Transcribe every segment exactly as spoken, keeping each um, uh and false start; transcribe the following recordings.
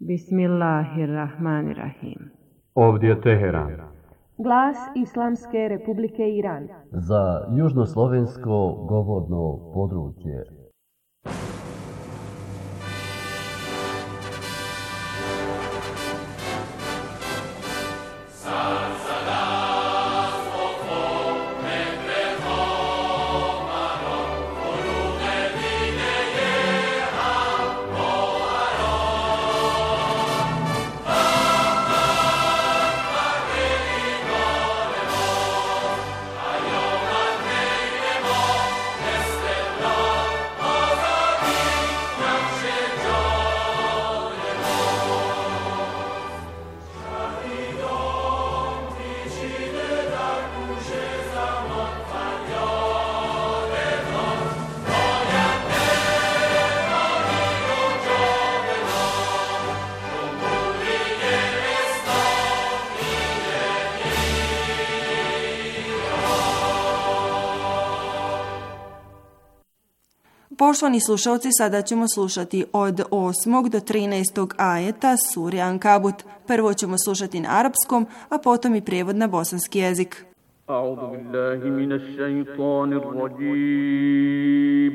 Bismillahirrahmanirrahim. Ovdje je Teheran. Glas Islamske Republike Iran. Za južnoslovensko govorno područje. Poštovani slušalci, sada ćemo slušati od osmog do trinaestog ajeta sure Ankabut. Prvo ćemo slušati na arapskom, a potom i prijevod na bosanski jezik. A'udhu billahi minash shaitanir rajim.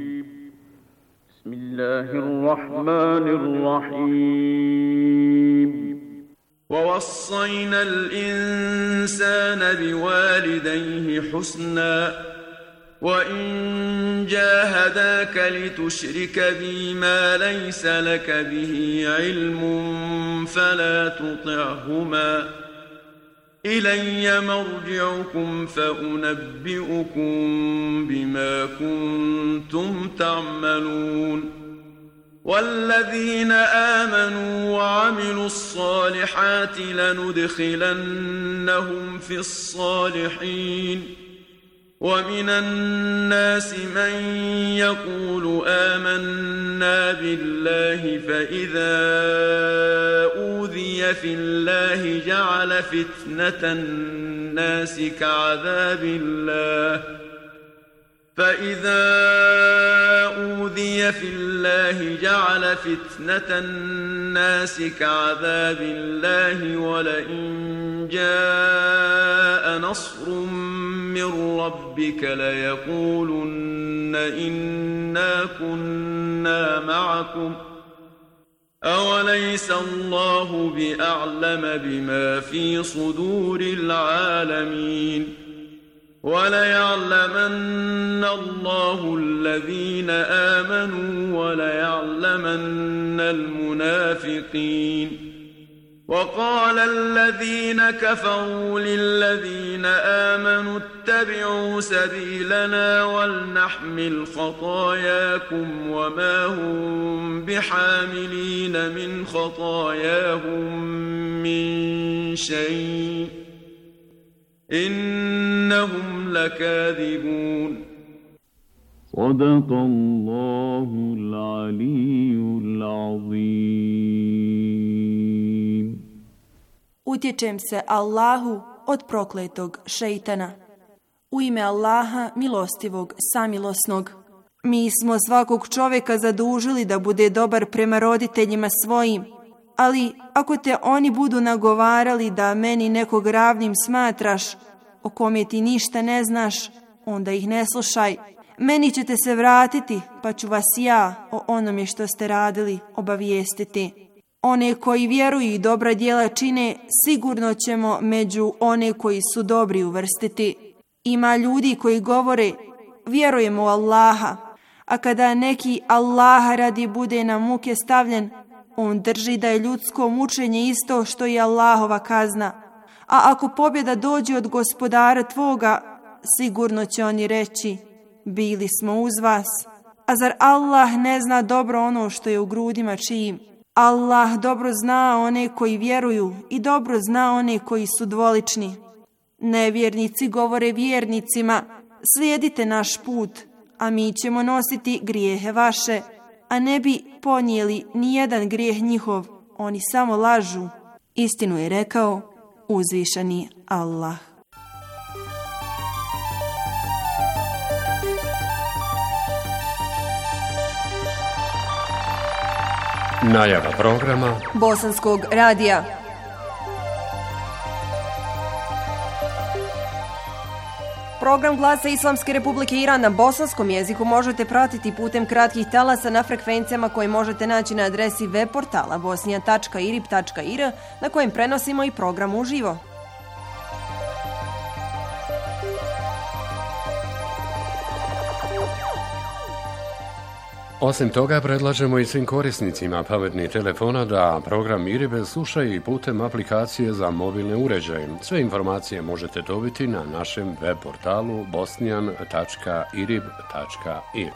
Bismillahirrahmanirrahim. وَوَصَّيْنَا الْإِنسَانَ بِوَالِدَيْهِ حُسْنًا وَإِنْ جَاهَدَاكَ لِتُشْرِكَ بِي مَا لَيْسَ لَكَ بِهِ عِلْمٌ فَلَا تُطِعْهُمَا إِلَيَّ مَرْجِعُكُمْ فَأُنَبِّئُكُمْ بِمَا كُنْتُمْ تَعْمَلُونَ وَالَّذِينَ آمَنُوا وَعَمِلُوا الصَّالِحَاتِ لَنُدْخِلَنَّهُمْ فِي الصَّالِحِينَ وَمِنَ النَّاسِ مَنْ يَقُولُ آمَنَّا بِاللَّهِ فَإِذَا أُوذِيَ فِي اللَّهِ جَعَلَ فِتْنَةَ النَّاسِ كَعَذَابِ اللَّهِ فَإِذَا أُوذِيَ فِي اللَّهِ جَعَلَ فِتْنَةَ النَّاسِ كَعَذَابِ اللَّهِ وَلَئِنْ جَاءَ نَصْرٌ مِّن رَّبِّكَ لَيَقُولُنَّ إِنَّا كُنَّا مَعَكُمْ أَوَلَيْسَ اللَّهُ بِأَعْلَمَ بِمَا فِي صُدُورِ الْعَالَمِينَ وَلَيَعْلَمَنَّ اللَّهُ الَّذِينَ آمَنُوا وَلَيَعْلَمَنَّ الْمُنَافِقِينَ وَقَالَ الَّذِينَ كَفَرُوا لِلَّذِينَ آمَنُوا اتَّبِعُوا سَبِيلَنَا وَلْنَحْمِلْ خَطَايَاكُمْ وَمَا هُمْ بِحَامِلِينَ مِنْ خَطَايَاهُمْ مِنْ شَيْءٍ إنهم لكاذبون صدق الله العلي العظيم. Utječem se Allahu od prokletog šejtana. U ime Allaha, milostivog, samilosnog. Mi smo svakog čovjeka zadužili da bude dobar prema roditeljima svojim, ali ako te oni budu nagovarali da meni nekog ravnim smatraš, o kome ti ništa ne znaš, onda ih ne slušaj. Meni ćete se vratiti, pa ću vas ja o onome što ste radili obavijestiti. One koji vjeruju i dobra djela čine, sigurno ćemo među one koji su dobri uvrstiti. Ima ljudi koji govore, vjerujemo u Allaha, a kada neki Allaha radi bude na muke stavljen, on drži da je ljudsko mučenje isto što i Allahova kazna. A ako pobjeda dođe od gospodara tvoga, sigurno će oni reći, bili smo uz vas. A zar Allah ne zna dobro ono što je u grudima čijim? Allah dobro zna one koji vjeruju i dobro zna one koji su dvolični. Nevjernici govore vjernicima, slijedite naš put, a mi ćemo nositi grijehe vaše, a ne bi ponijeli ni jedan grijeh njihov, oni samo lažu. Istinu je rekao uzvišeni Allah. Najava programa Bosanskog radija. Program Glasa Islamske Republike Iran na bosanskom jeziku možete pratiti putem kratkih talasa na frekvencijama koje možete naći na adresi web portala bosnija tačka irib tačka ir na kojem prenosimo i program uživo. Osim toga, predlažemo i svim korisnicima pametnih telefona da program Iribe slušaju i putem aplikacije za mobilne uređaje. Sve informacije možete dobiti na našem web portalu bosnijan tačka irib tačka ir.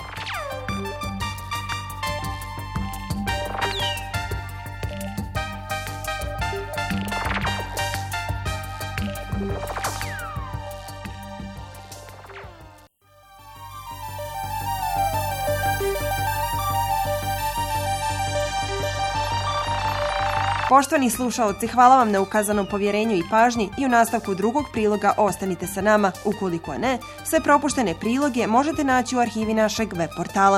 Poštovani slušaoci, hvala vam na ukazanom povjerenju i pažnji i u nastavku drugog priloga ostanite sa nama. Ukoliko ne, sve propuštene priloge možete naći u arhivi našeg web portala.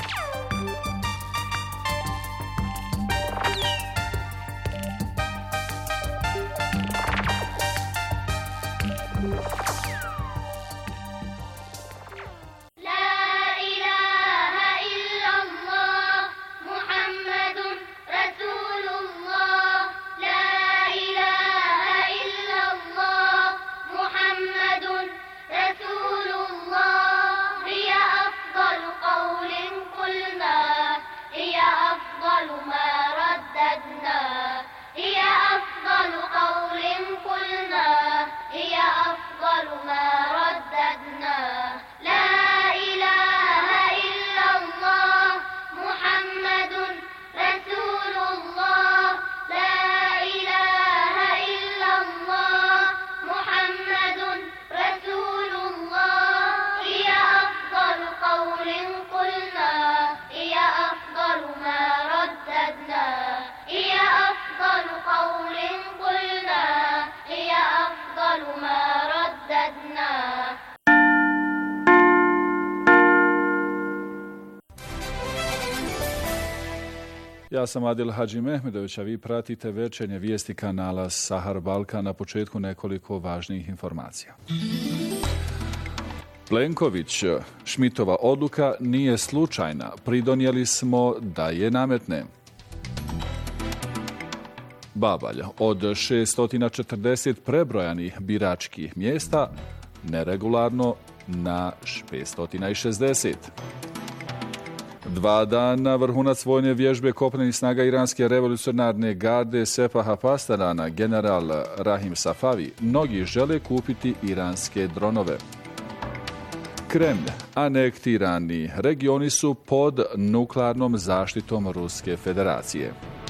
Ja sam Adil Hadži Mehmedović, a vi pratite večernje vijesti kanala Sahar Balkan. Na početku nekoliko važnih informacija. Plenković, Šmitova odluka nije slučajna, pridonijeli smo da je nametne. Babalj, od šesto četrdeset prebrojanih biračkih mjesta, neregularno na petsto šezdeset. Dva dana vrhunac vojne vježbe kopnenih snaga Iranske revolucionarne garde Sepaha Pastarana, general Rahim Safavi, mnogi žele kupiti iranske dronove. Kremlj, anektirani regioni su pod nuklearnom zaštitom Ruske federacije.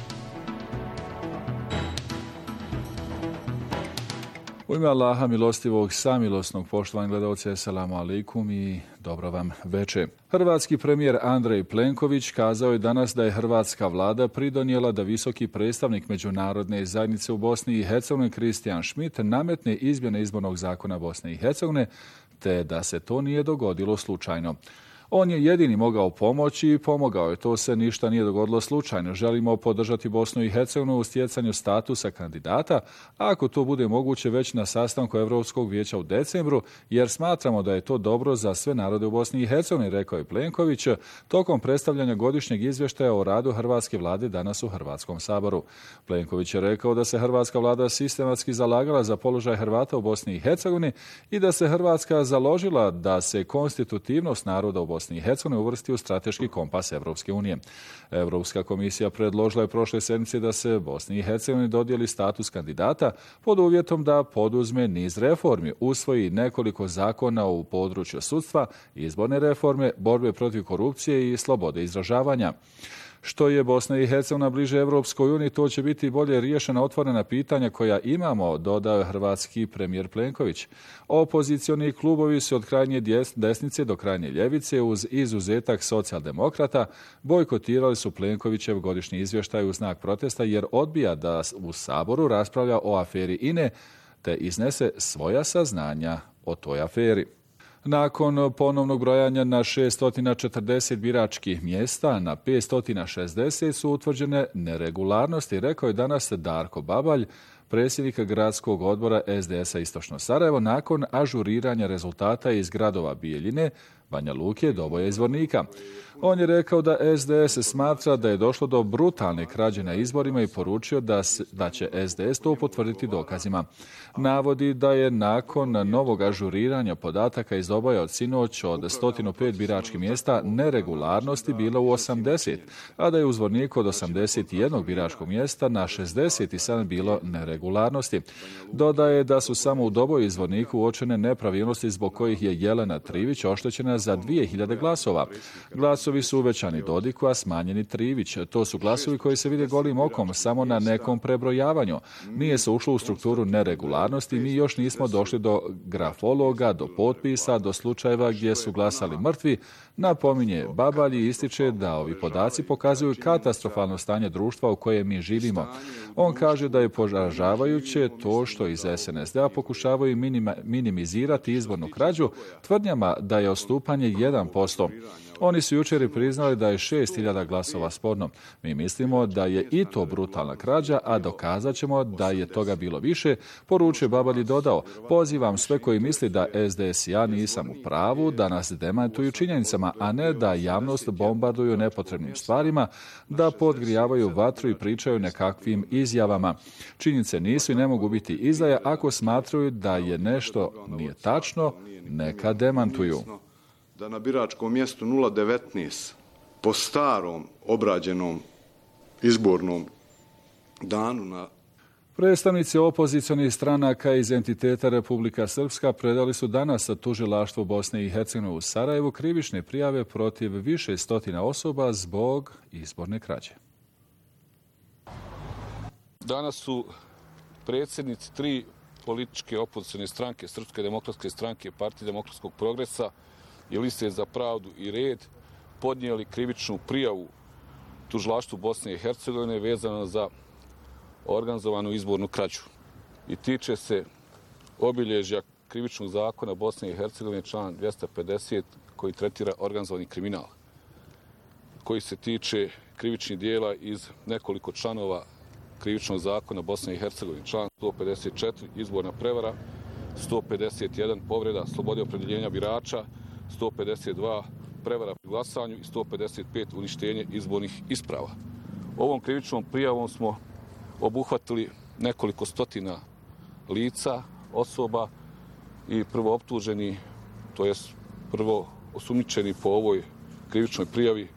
U ime Allaha milostivog, samilosnog, poštovani gledalci, assalamu alaikum i dobro vam večer. Hrvatski premijer Andrej Plenković kazao je danas da je hrvatska vlada pridonijela da visoki predstavnik međunarodne zajednice u Bosni i Hercegovini Kristijan Schmidt nametne izmjene izbornog zakona Bosne i Hercegovine, te da se to nije dogodilo slučajno. On je jedini mogao pomoći i pomogao je. To se ništa nije dogodilo slučajno. Želimo podržati Bosnu i Hercegovinu u stjecanju statusa kandidata, a ako to bude moguće već na sastanku Europskog vijeća u decembru, jer smatramo da je to dobro za sve narode u Bosni i Hercegovini, rekao je Plenković tokom predstavljanja godišnjeg izvještaja o radu hrvatske vlade danas u Hrvatskom saboru. Plenković je rekao da se hrvatska vlada sistematski zalagala za položaj Hrvata u Bosni i Hercegovini i da se Hrvatska založila da se konstitutivnost naroda u Bosni i Hercegovini uvrsti u strateški kompas Evropske unije. Europska komisija predložila je prošle sedmice da se Bosni i Hercegovini dodijeli status kandidata pod uvjetom da poduzme niz reformi, usvoji nekoliko zakona u području sudstva, izborne reforme, borbe protiv korupcije i slobode izražavanja. Što je Bosna i Hercegovina bliže Evropskoj uniji, to će biti bolje riješena otvorena pitanja koja imamo, dodao je hrvatski premijer Plenković. Opozicioni klubovi su od krajnje desnice do krajnje ljevice, uz izuzetak socijaldemokrata, bojkotirali su Plenkovićev godišnji izvještaj u znak protesta jer odbija da u Saboru raspravlja o aferi I N E te iznese svoja saznanja o toj aferi. Nakon ponovnog brojanja na šesto četrdeset biračkih mjesta, na petsto šezdeset su utvrđene neregularnosti, rekao je danas Darko Babalj, predsjednik gradskog odbora es de esa Istočno Sarajevo, nakon ažuriranja rezultata iz gradova Bijeljine, Banja Luke, Doboja i Zvornika. On je rekao da es de es smatra da je došlo do brutalne krađe na izborima i poručio da, da će es de es to potvrditi dokazima. Navodi da je nakon novog ažuriranja podataka iz Doboja od sinoć od sto pet biračkih mjesta neregularnosti bilo u osamdeset, a da je u Zvorniku od osamdeset jedan biračkog mjesta na šezdeset sedam bilo neregularnosti. Dodaje da su samo u Doboju i Zvorniku uočene nepravilnosti zbog kojih je Jelena Trivić oštećena za dvije hiljade glasova. Glasovi su uvećani Dodiku, a smanjeni Trivić. To su glasovi koji se vide golim okom samo na nekom prebrojavanju. Nije se ušlo u strukturu neregularnosti, mi još nismo došli do grafologa, do potpisa, do slučajeva gdje su glasali mrtvi. Napominje Babalj i ističe da ovi podaci pokazuju katastrofalno stanje društva u kojem mi živimo. On kaže da je poražavajuće to što iz es en es de a pokušavaju minima, minimizirati izbornu krađu tvrdnjama da je odstupanje jedan posto. Oni su jučer i priznali da je šest hiljada glasova sporno. Mi mislimo da je i to brutalna krađa, a dokazat ćemo da je toga bilo više, poručuje Babalj i dodao. Pozivam sve koji misli da es de es i ja nisam u pravu, da nas demantuju činjenicama, a ne da javnost bombarduju nepotrebnim stvarima, da podgrijavaju vatru i pričaju nekakvim izjavama. Činjenice nisu i ne mogu biti izdaja. Ako smatraju da je nešto nije tačno, neka demantuju. Da na biračkom mjestu nula devetnaest po starom obrađenom izbornom danu na... Predstavnici opozicionih stranaka iz entiteta Republika Srpska predali su danas tužilaštvu Bosne i Hercegovine u Sarajevu krivične prijave protiv više stotina osoba zbog izborne krađe. Danas su predsjednici tri političke opozicione stranke, Srpske demokratske stranke, Partije demokratskog progresa i Liste za pravdu i red, podnijeli krivičnu prijavu tužilaštvu Bosne i Hercegovine vezano za organizovanu izbornu krađu. I tiče se obilježja krivičnog zakona Bosne i Hercegovine, član dvjesto pedeset, koji tretira organizovani kriminal, koji se tiče krivičnih dijela iz nekoliko članova krivičnog zakona Bosne i Hercegovine. Član sto pedeset četiri, izborna prevara, sto pedeset jedan, povreda slobode opredjeljenja birača, sto pedeset dva, prevara pri glasanju i sto pedeset pet, uništenje izbornih isprava. Ovom krivičnom prijavom smo obuhvatili nekoliko stotina lica, osoba i prvo optuženi, to jest prvo osumnjičeni po ovoj krivičnoj prijavi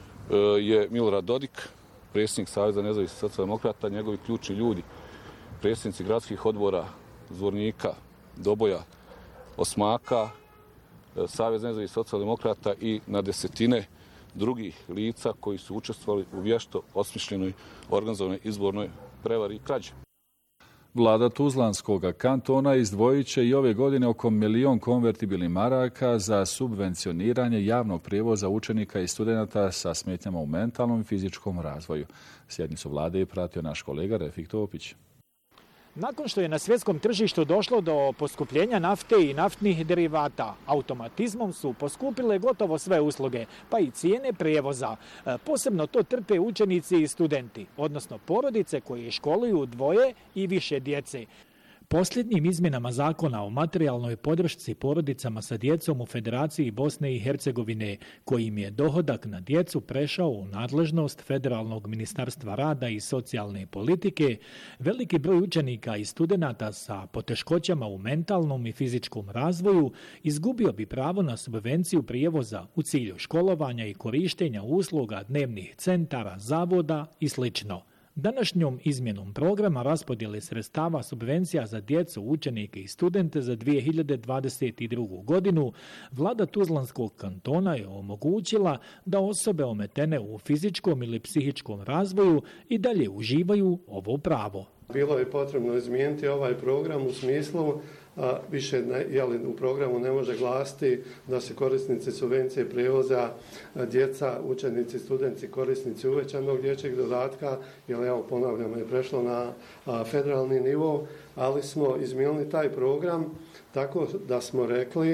je Milorad Dodik, predsjednik Saveza nezavisnih socijaldemokrata, njegovi ključni ljudi, predsjednici gradskih odbora Zvornika, Doboja, Osmaka, Savez nezavisnih socijaldemokrata i na desetine drugih lica koji su učestvovali u vješto osmišljenoj organizovanoj izbornoj prevari i krađi. Vlada Tuzlanskog kantona izdvojit će i ove godine oko milion konvertibilnih maraka za subvencioniranje javnog prijevoza učenika i studenata sa smetnjama u mentalnom i fizičkom razvoju. Sjednicu vlade je pratio naš kolega Refik Topić. Nakon što je na svjetskom tržištu došlo do poskupljenja nafte i naftnih derivata, automatizmom su poskupile gotovo sve usluge, pa i cijene prijevoza. Posebno to trpe učenici i studenti, odnosno porodice koje školuju dvoje i više djece. Posljednjim izmjenama zakona o materijalnoj podršci porodicama sa djecom u Federaciji Bosne i Hercegovine, kojim je dohodak na djecu prešao u nadležnost Federalnog ministarstva rada i socijalne politike, veliki broj učenika i studenata sa poteškoćama u mentalnom i fizičkom razvoju izgubio bi pravo na subvenciju prijevoza u cilju školovanja i korištenja usluga dnevnih centara, zavoda i sl. Današnjom izmjenom programa raspodjele sredstava subvencija za djecu, učenike i studente za dvije hiljade dvadeset drugu. godinu, vlada Tuzlanskog kantona je omogućila da osobe ometene u fizičkom ili psihičkom razvoju i dalje uživaju ovo pravo. Bilo je potrebno izmijeniti ovaj program u smislu a, više jeli, u programu ne može glasiti da se korisnici subvencije prijevoza, a, djeca, učenici, studenti, korisnici uvećanog dječjeg dodatka, jer evo ponavljamo je prešlo na a, federalni nivo, ali smo izmijenili taj program tako da smo rekli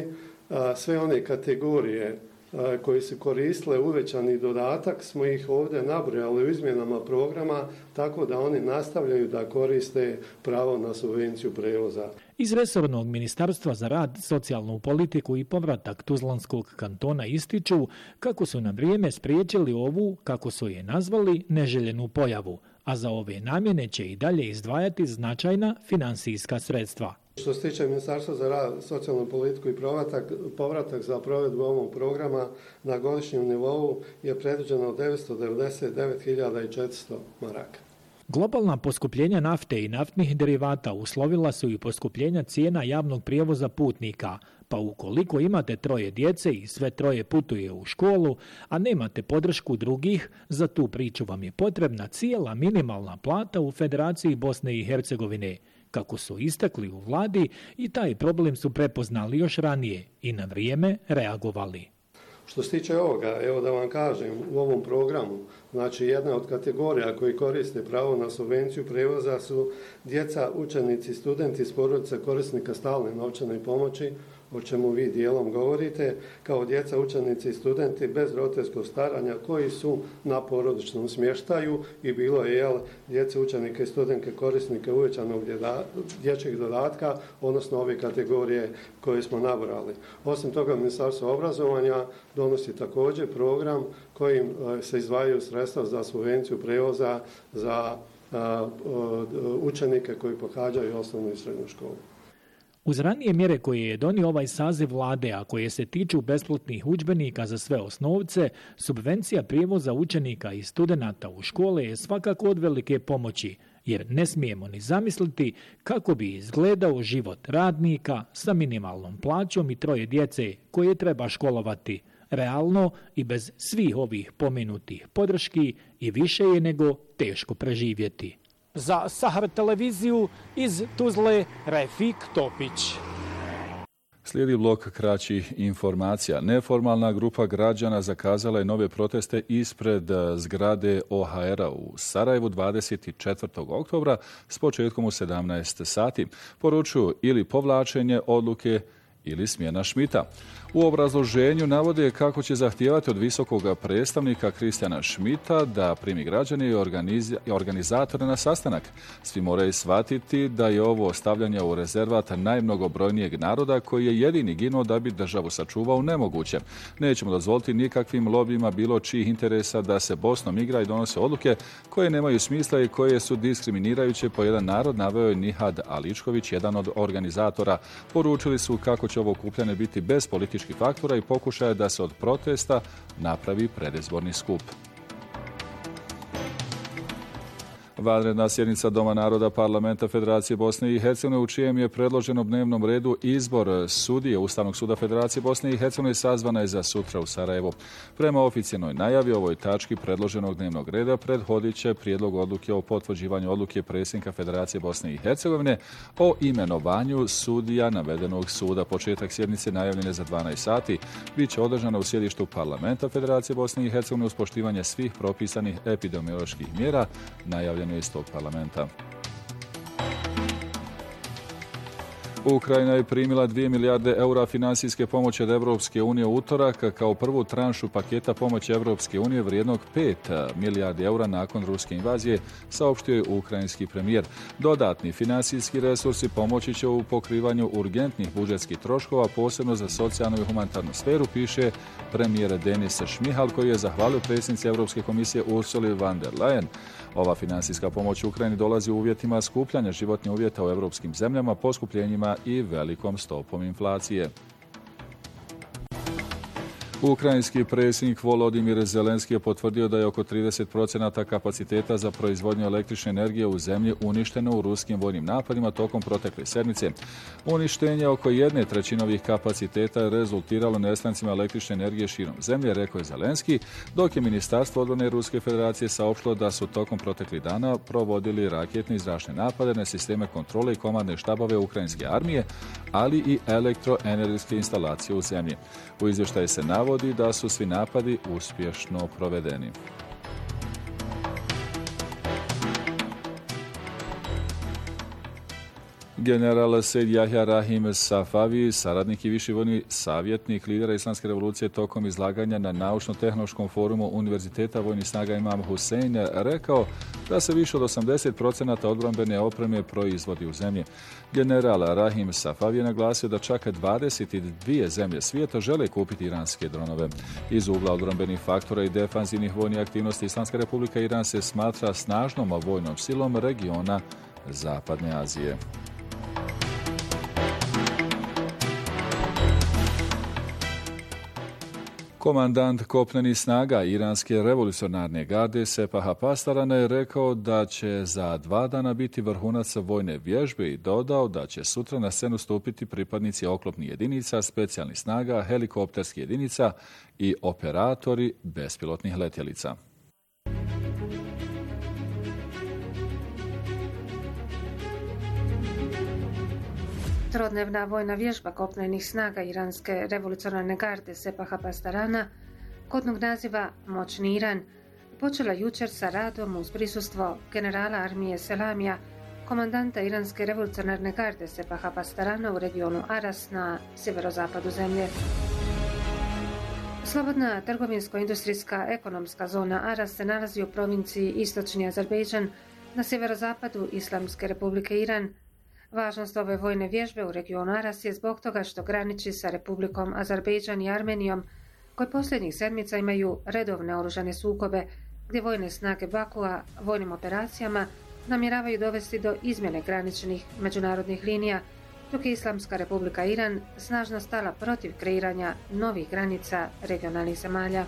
sve one kategorije koji su koristile uvećani dodatak, smo ih ovdje nabrojali u izmjenama programa, tako da oni nastavljaju da koriste pravo na subvenciju prevoza. Iz resornog Ministarstva za rad, socijalnu politiku i povratak Tuzlanskog kantona ističu kako su na vrijeme spriječili ovu, kako su je nazvali, neželjenu pojavu, a za ove namjene će i dalje izdvajati značajna finansijska sredstva. Što se tiče Ministarstva za rad, socijalnu politiku i povratak, povratak za provedbu ovog programa na godišnjem nivou je predviđeno devetsto devedeset devet hiljada četiristo maraka. Globalna poskupljenja nafte i naftnih derivata uslovila su i poskupljenja cijena javnog prijevoza putnika, pa ukoliko imate troje djece i sve troje putuje u školu, a nemate podršku drugih, za tu priču vam je potrebna cijela minimalna plata u Federaciji Bosne i Hercegovine. Kako su istakli u vladi, i taj problem su prepoznali još ranije i na vrijeme reagovali. Što se tiče ovoga, evo da vam kažem, u ovom programu, znači jedna od kategorija koji koriste pravo na subvenciju prevoza su djeca, učenici, studenti iz porodice korisnika stalne novčane pomoći, o čemu vi dijelom govorite, kao djeca, učenici i studenti bez roditeljskog staranja koji su na porodičnom smještaju i bilo je jel, djece, učenike i studentke korisnike uvećanog dječjeg dodatka, odnosno ove kategorije koje smo nabrali. Osim toga, Ministarstvo obrazovanja donosi također program kojim se izdvajaju sredstva za subvenciju prevoza za a, a, učenike koji pohađaju osnovnu i srednju školu. Uz ranije mjere koje je donio ovaj saziv vlade, a koje se tiču besplatnih udžbenika za sve osnovce, subvencija prijevoza učenika i studenata u škole je svakako od velike pomoći, jer ne smijemo ni zamisliti kako bi izgledao život radnika sa minimalnom plaćom i troje djece koje treba školovati. Realno i bez svih ovih pomenutih podrški i više je nego teško preživjeti. Za Sahar televiziju iz Tuzle, Refik Topić. Slijedi blok kraćih informacija. Neformalna grupa građana zakazala je nove proteste ispred zgrade O H R-a u Sarajevu dvadeset četvrtog oktobra s početkom u sedamnaest sati. Poručuju ili povlačenje odluke ili smjena Šmita. U obrazloženju navode kako će zahtijevati od visokog predstavnika Kristijana Šmita da primi građane i organiz- organizatore na sastanak. Svi moraju shvatiti da je ovo stavljanje u rezervat najmnogobrojnijeg naroda koji je jedini ginuo da bi državu sačuvao nemoguće. Nećemo dozvoliti nikakvim lobijima bilo čijih interesa da se Bosnom igra i donose odluke koje nemaju smisla i koje su diskriminirajuće po jedan narod, naveo je Nihad Aličković, jedan od organizatora. Poručili su kako će ovo okupljanje biti bez političkih faktora i pokušaja da se od protesta napravi predizborni skup. Vanredna sjednica Doma naroda Parlamenta Federacije Bosne i Hercegovine u čijem je predloženo dnevnom redu izbor sudije Ustavnog suda Federacije Bosne i Hercegovine sazvana je za sutra u Sarajevu. Prema oficijalnoj najavi ovoj tački predloženog dnevnog reda prethodit će prijedlog odluke o potvrđivanju odluke predsjednika Federacije Bosne i Hercegovine o imenovanju sudija navedenog suda. Početak sjednice najavljen je za dvanaest sati. Biće održana u sjedištu Parlamenta Federacije Bosne i Hercegovine uz poštivanje svih propisanih epidemioloških mjera, najavljeno iz tog parlamenta. Ukrajina je primila dvije milijarde eura finansijske pomoći od Evropske unije u utorak kao prvu tranšu paketa pomoći Evropske unije vrijednog pet milijardi eura nakon ruske invazije, saopštio je ukrajinski premijer. Dodatni finansijski resursi pomoći će u pokrivanju urgentnih budžetskih troškova, posebno za socijalnu i humanitarnu sferu, piše premijer Denis Šmihal, koji je zahvalio predsjednici Europske komisije Ursuli von der Leyen. Ova finansijska pomoć Ukrajini dolazi u uvjetima skupljanja životnih uvjeta u europskim zemljama, poskupljenjima i velikom stopom inflacije. Ukrajinski predsjednik Volodimir Zelenski je potvrdio da je oko trideset procenata kapaciteta za proizvodnju električne energije u zemlji uništeno u ruskim vojnim napadima tokom protekle sedmice. Uništenje oko jedne trećine ovih kapaciteta je rezultiralo nestancima električne energije širom zemlje, rekao je Zelenski, dok je Ministarstvo odbrane Ruske federacije saopštilo da su tokom proteklih dana provodili raketne i zračne napade na sisteme kontrole i komandne štabove ukrajinske armije, ali i elektroenergetske instalacije u zemlji. U izvještaju se navodi da su svi napadi uspješno provedeni. General Sejd Jahja Rahim Safavi, saradnik i viši vojni savjetnik lidera Islamske revolucije tokom izlaganja na naučno-tehnološkom forumu Univerziteta vojnih snaga Imam Husein, rekao da se više od osamdeset procenata odbrambene opreme proizvodi u zemlji. General Rahim Safavi je naglasio da čak dvadeset dvije zemlje svijeta žele kupiti iranske dronove. Iz ugla odbrambenih faktora i defanzivnih vojnih aktivnosti Islamska republika Iran se smatra snažnom vojnom silom regiona Zapadne Azije. Komandant kopnenih snaga Iranske revolucionarne garde Sepaha Pastarana je rekao da će za dva dana biti vrhunac vojne vježbe i dodao da će sutra na scenu stupiti pripadnici oklopnih jedinica, specijalnih snaga, helikopterskih jedinica i operatori bespilotnih letjelica. Trodnevna vojna vježba kopnenih snaga Iranske revolucionarne garde Sepaha Pastarana, kodnog naziva Moćni Iran, počela jučer sa radom uz prisustvo generala armije Selamija, komandanta Iranske revolucionarne garde Sepaha Pastarana u regionu Aras na sjeverozapadu zemlje. Slobodna trgovinsko-industrijska ekonomska zona Aras se nalazi u provinciji Istočni Azerbejdžan na sjeverozapadu Islamske republike Iran. Važnost ove vojne vježbe u regionu Aras je zbog toga što graniči sa Republikom Azerbejdžan i Armenijom, koje posljednjih sedmica imaju redovne oružane sukobe, gdje vojne snage Bakua vojnim operacijama namjeravaju dovesti do izmjene graničnih međunarodnih linija, dok je Islamska republika Iran snažno stala protiv kreiranja novih granica regionalnih zemalja.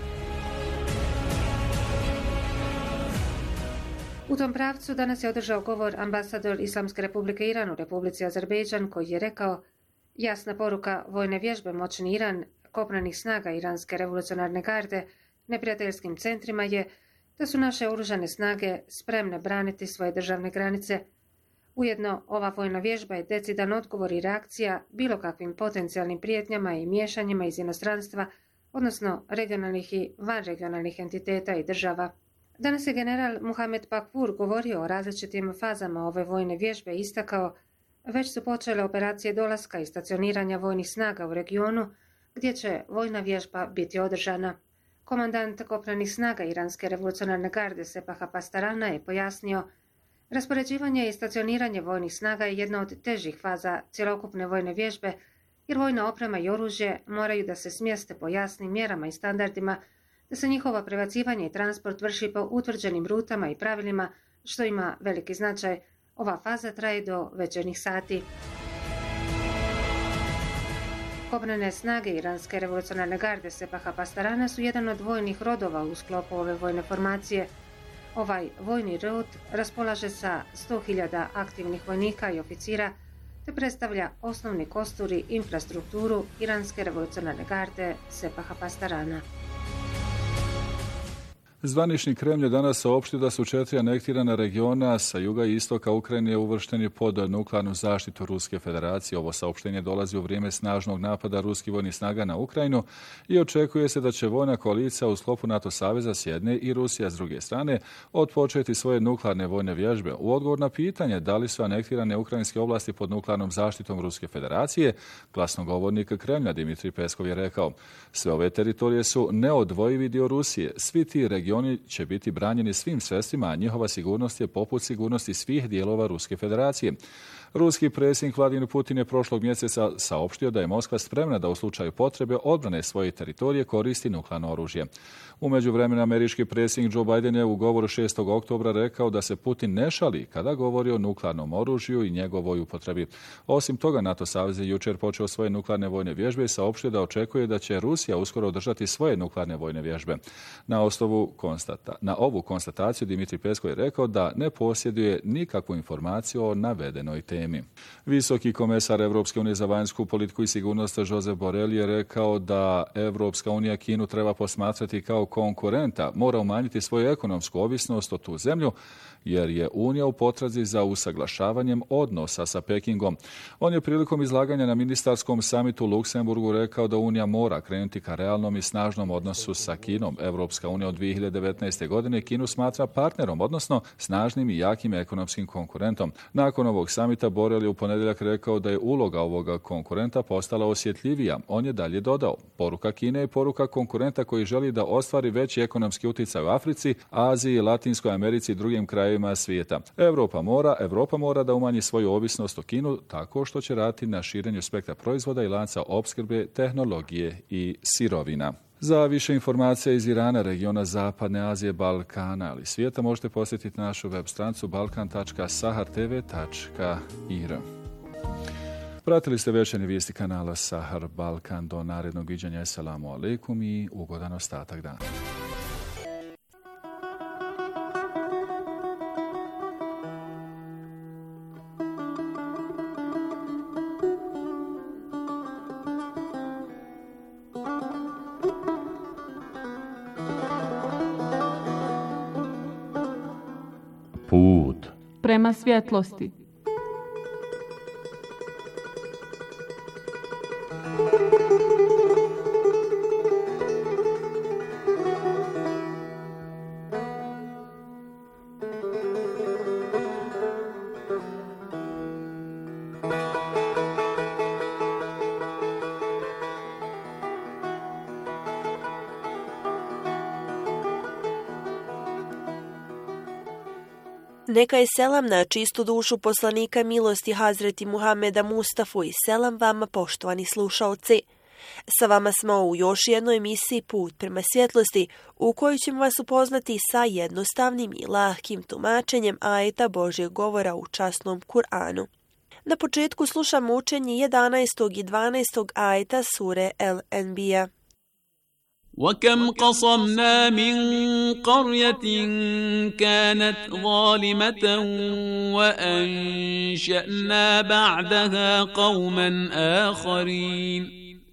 U tom pravcu danas je održao govor ambasador Islamske republike Iran u Republici Azerbejdžan, koji je rekao: jasna poruka vojne vježbe Moćni Iran kopnenih snaga Iranske revolucionarne garde neprijateljskim centrima je da su naše oružane snage spremne braniti svoje državne granice. Ujedno, ova vojna vježba je decidan odgovor i reakcija bilo kakvim potencijalnim prijetnjama i miješanjima iz inostranstva, odnosno regionalnih i vanregionalnih entiteta i država. Danas je general Muhammed Pakvur govorio o različitim fazama ove vojne vježbe i istakao: već su počele operacije dolaska i stacioniranja vojnih snaga u regionu, gdje će vojna vježba biti održana. Komandant kopnenih snaga Iranske revolucionarne garde Sepaha Pastarana je pojasnio: raspoređivanje i stacioniranje vojnih snaga je jedna od težih faza cjelokupne vojne vježbe, jer vojna oprema i oružje moraju da se smjeste po jasnim mjerama i standardima, da se njihovo prebacivanje i transport vrši po utvrđenim rutama i pravilima, što ima veliki značaj. Ova faza traje do večernjih sati. Kopnene snage Iranske revolucionarne garde Sepaha Pastarana su jedan od vojnih rodova u sklopu ove vojne formacije. Ovaj vojni rod raspolaže sa sto hiljada aktivnih vojnika i oficira, te predstavlja osnovni kostur i infrastrukturu Iranske revolucionarne garde Sepaha Pastarana. Zvanični Kremlj je danas saopštio da su četiri anektirana regiona sa juga i istoka Ukrajine uvršteni pod nuklearnu zaštitu Ruske federacije. Ovo saopštenje dolazi u vrijeme snažnog napada ruskih vojnih snaga na Ukrajinu i očekuje se da će vojna koalicija u sklopu NATO saveza s jedne i Rusija s druge strane otpočeti svoje nuklearne vojne vježbe. U odgovor na pitanje da li su anektirane ukrajinske oblasti pod nuklearnom zaštitom Ruske federacije, glasnogovornik Kremlja Dimitrij Peskov je rekao: sve ove teritorije su neodvojivi dio Rusije. Svi ti regioni Oni će biti branjeni svim sredstvima, a njihova sigurnost je poput sigurnosti svih dijelova Ruske federacije. Ruski predsjednik Vladimir Putin je prošlog mjeseca saopštio da je Moskva spremna da u slučaju potrebe odbrane svoje teritorije koristi nuklearno oružje. U međuvremenu američki predsjednik Joe Biden je u govoru šestog oktobra rekao da se Putin ne šali kada govori o nuklearnom oružju i njegovoj upotrebi. Osim toga, NATO savez je jučer počeo svoje nuklearne vojne vježbe i saopštio da očekuje da će Rusija uskoro održati svoje nuklearne vojne vježbe. Na osnovu konstata, na ovu konstataciju Dimitrij Peskov je rekao da ne posjeduje nikakvu informaciju o navedenoj temi. Visoki komesar Europske unije za vanjsku politiku i sigurnost Josep Borrell je rekao da Europska unija Kinu treba posmatrati kao konkurenta, mora umanjiti svoju ekonomsku ovisnost o tu zemlju, jer je Unija u potrazi za usaglašavanjem odnosa sa Pekingom. On je prilikom izlaganja na ministarskom samitu u Luksemburgu rekao da Unija mora krenuti ka realnom i snažnom odnosu sa Kinom. Europska unija od dvije hiljade devetnaeste. godine Kinu smatra partnerom, odnosno snažnim i jakim ekonomskim konkurentom. Nakon ovog samita Borel je u ponedjeljak rekao da je uloga ovoga konkurenta postala osjetljivija. On je dalje dodao: poruka Kine je poruka konkurenta koji želi da ostvari veći ekonomski utjecaj u Africi, Aziji, Latinskoj Americi i drugim krajevima svijeta. Europa mora, Europa mora da umanji svoju ovisnost o Kinu tako što će raditi na širenju spektra proizvoda i lanca opskrbe, tehnologije i sirovina. Za više informacija iz Irana, regiona Zapadne Azije, Balkana ali svijeta možete posjetiti našu web stranicu balkan tačka sahar t v tačka i r. Pratili ste večernje vijesti kanala Sahar Balkan. Do narednog viđanja. Assalamu alaikum i ugodan ostatak dana. Put prema svjetlosti. Neka je selam na čistu dušu poslanika milosti Hazreti Muhameda Mustafu i selam vama, poštovani slušaoci. Sa vama smo u još jednoj emisiji Put prema svjetlosti, u kojoj ćemo vas upoznati sa jednostavnim i lahkim tumačenjem ajeta Božjeg govora u časnom Kur'anu. Na početku slušamo učenje jedanaestog i dvanaestog ajeta sure El-Enbija. وكم قصمنا من قرية كانت ظالمة وأنشأنا بعدها قوما آخرين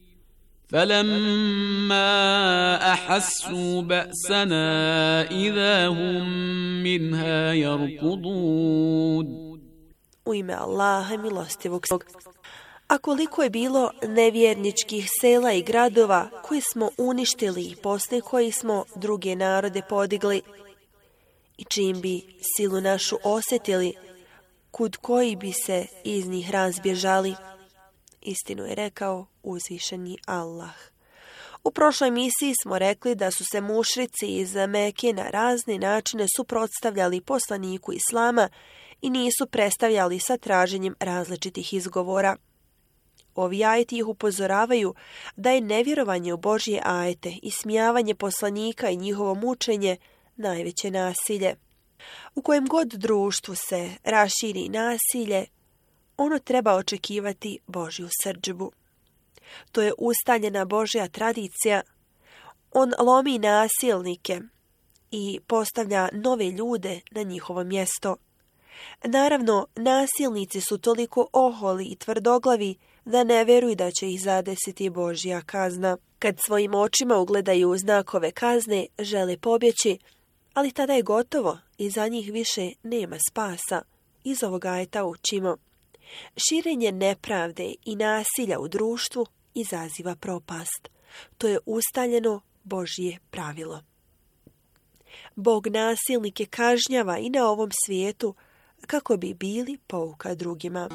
فلما أحسوا بأسنا إذا هم منها يركضون. U ime Allaha milostivog. A koliko je bilo nevjerničkih sela i gradova koje smo uništili i posle koji smo druge narode podigli i čim bi silu našu osjetili, kud koji bi se iz njih razbježali. Istinu je rekao uzvišeni Allah. U prošloj misiji smo rekli da su se mušrici iz Meke na razne načine suprotstavljali poslaniku Islama i nisu prestavljali sa traženjem različitih izgovora. Ovi ajeti ih upozoravaju da je nevjerovanje u Božje ajete i smijavanje poslanika i njihovo mučenje najveće nasilje. U kojem god društvu se raširi nasilje, ono treba očekivati Božju srdžbu. To je ustaljena Božja tradicija. On lomi nasilnike i postavlja nove ljude na njihovo mjesto. Naravno, nasilnici su toliko oholi i tvrdoglavi da ne vjeruju da će ih zadesiti Božja kazna. Kad svojim očima ugledaju znakove kazne, žele pobjeći, ali tada je gotovo i za njih više nema spasa. Iz ovog ajeta učimo: širenje nepravde i nasilja u društvu izaziva propast. To je ustaljeno Božje pravilo. Bog nasilnike kažnjava i na ovom svijetu kako bi bili pouka drugima.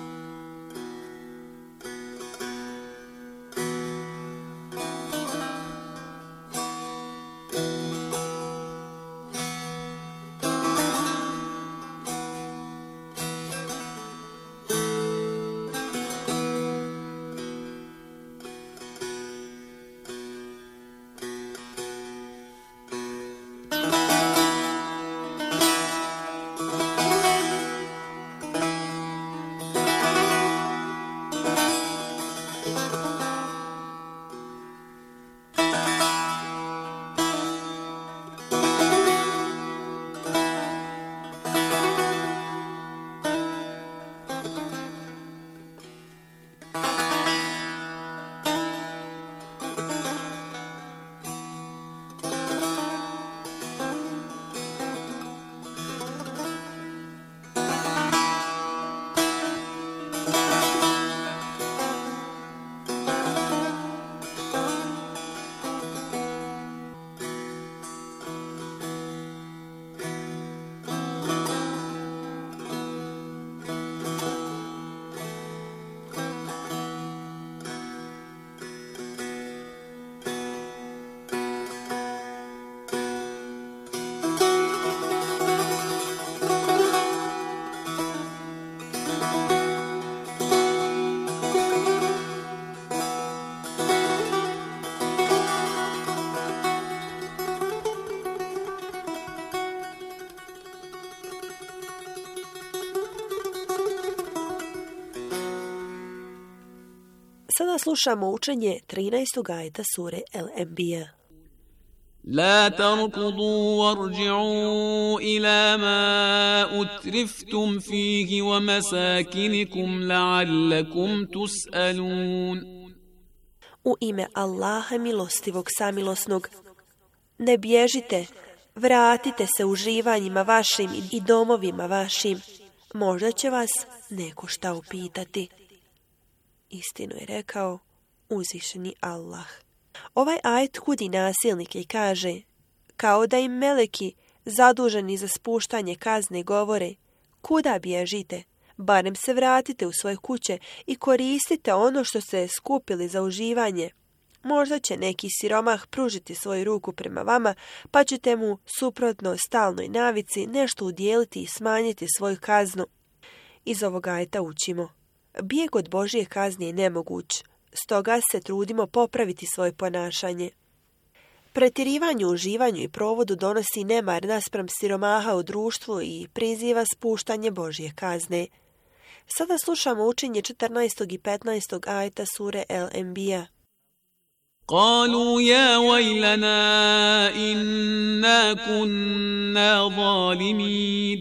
Sada slušamo učenje trinaestog ajeta sure El-Enbija. لا تركضوا وارجعوا إلى ما أترفتم فيه ومساكنكم لعلكم تسألون. U ime Allaha milostivog samilosnog, ne bježite, vratite se uživanjima vašim i domovima vašim, možda će vas neko šta upitati. Istinu je rekao uzvišeni Allah. Ovaj ajet kudi nasilnike i kaže, kao da im meleki zaduženi za spuštanje kazne govore, kuda bježite, barem se vratite u svoje kuće i koristite ono što ste skupili za uživanje. Možda će neki siromah pružiti svoju ruku prema vama, pa ćete mu, suprotno stalnoj navici, nešto udjeliti i smanjiti svoju kaznu. Iz ovog ajeta učimo. Bijeg od Božje kazne je nemoguć, stoga se trudimo popraviti svoje ponašanje. Pretjerivanje u uživanju i provodu donosi nemar naspram siromaha u društvu i priziva spuštanje Božje kazne. Sada slušamo učenje četrnaestog i petnaestog ajeta sure El-Enbija. قالوا يا ويلنا إنا كنا ظالمين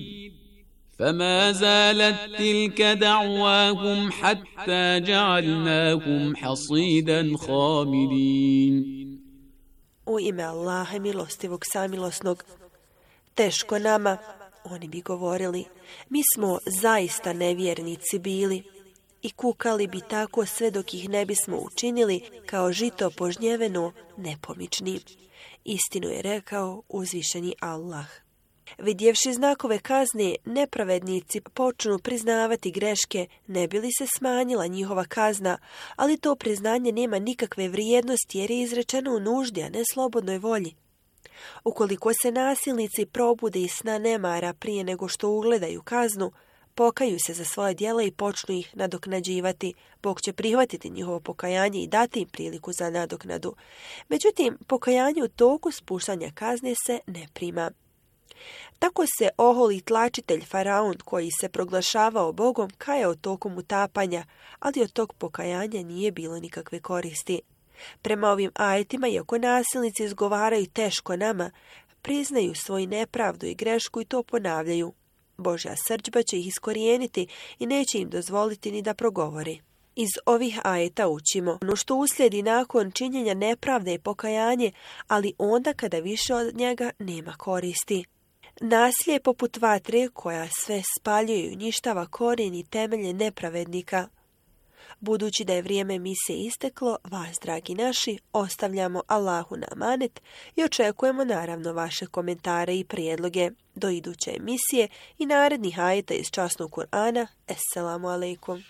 فما زالت تلك دعواهم حتى جعلناهم حصيدا خامدين. U ime Allaha milostivog samilosnog, teško nama, oni bi govorili, mi smo zaista nevjernici bili i kukali bi tako sve dok ih ne bismo učinili kao žito požnjeveno nepomični. Istinu je rekao uzvišeni Allah. Vidjevši znakove kazne, nepravednici počnu priznavati greške, ne bi li se smanjila njihova kazna, ali to priznanje nema nikakve vrijednosti jer je izrečeno u nuždi, a ne slobodnoj volji. Ukoliko se nasilnici probude iz sna nemara prije nego što ugledaju kaznu, pokaju se za svoje djela i počnu ih nadoknađivati. Bog će prihvatiti njihovo pokajanje i dati im priliku za nadoknadu. Međutim, pokajanje u toku spuštanja kazne se ne prima. Tako se oholi tlačitelj Faraon koji se proglašavao Bogom kajao tokom utapanja, ali od tog pokajanja nije bilo nikakve koristi. Prema ovim ajetima, iako nasilnici izgovaraju teško nama, priznaju svoju nepravdu i grešku i to ponavljaju. Božja srdžba će ih iskorijeniti i neće im dozvoliti ni da progovori. Iz ovih ajeta učimo ono što uslijedi nakon činjenja nepravde i pokajanje, ali onda kada više od njega nema koristi. Nasilje je poput vatre koja sve spaljuje i uništava korijen i temelje nepravednika. Budući da je vrijeme emisije isteklo, vas, dragi naši, ostavljamo Allahu na amanet i očekujemo naravno vaše komentare i prijedloge. Do iduće emisije i narednih ajeta iz časnog Kur'ana. Esselamu alaikum.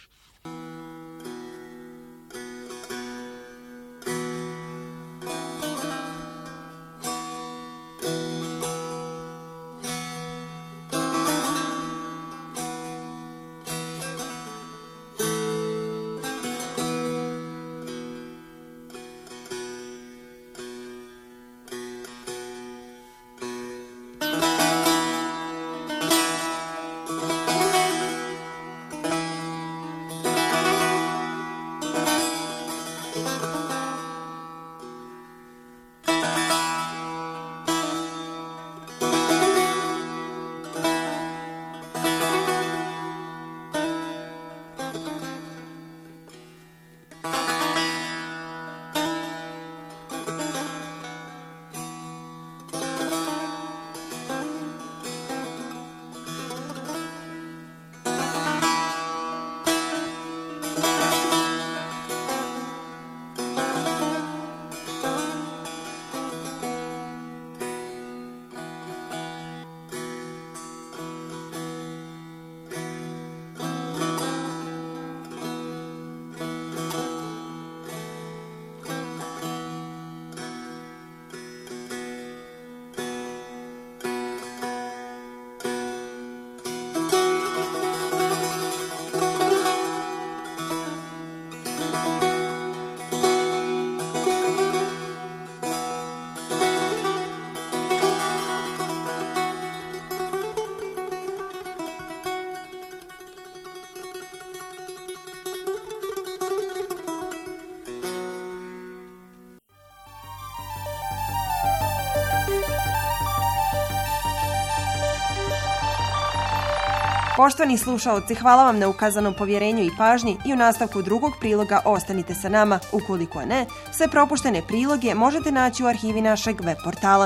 Poštovani slušaoci, hvala vam na ukazanom povjerenju i pažnji i u nastavku drugog priloga ostanite sa nama. Ukoliko ne, sve propuštene priloge možete naći u arhivi našeg web portala.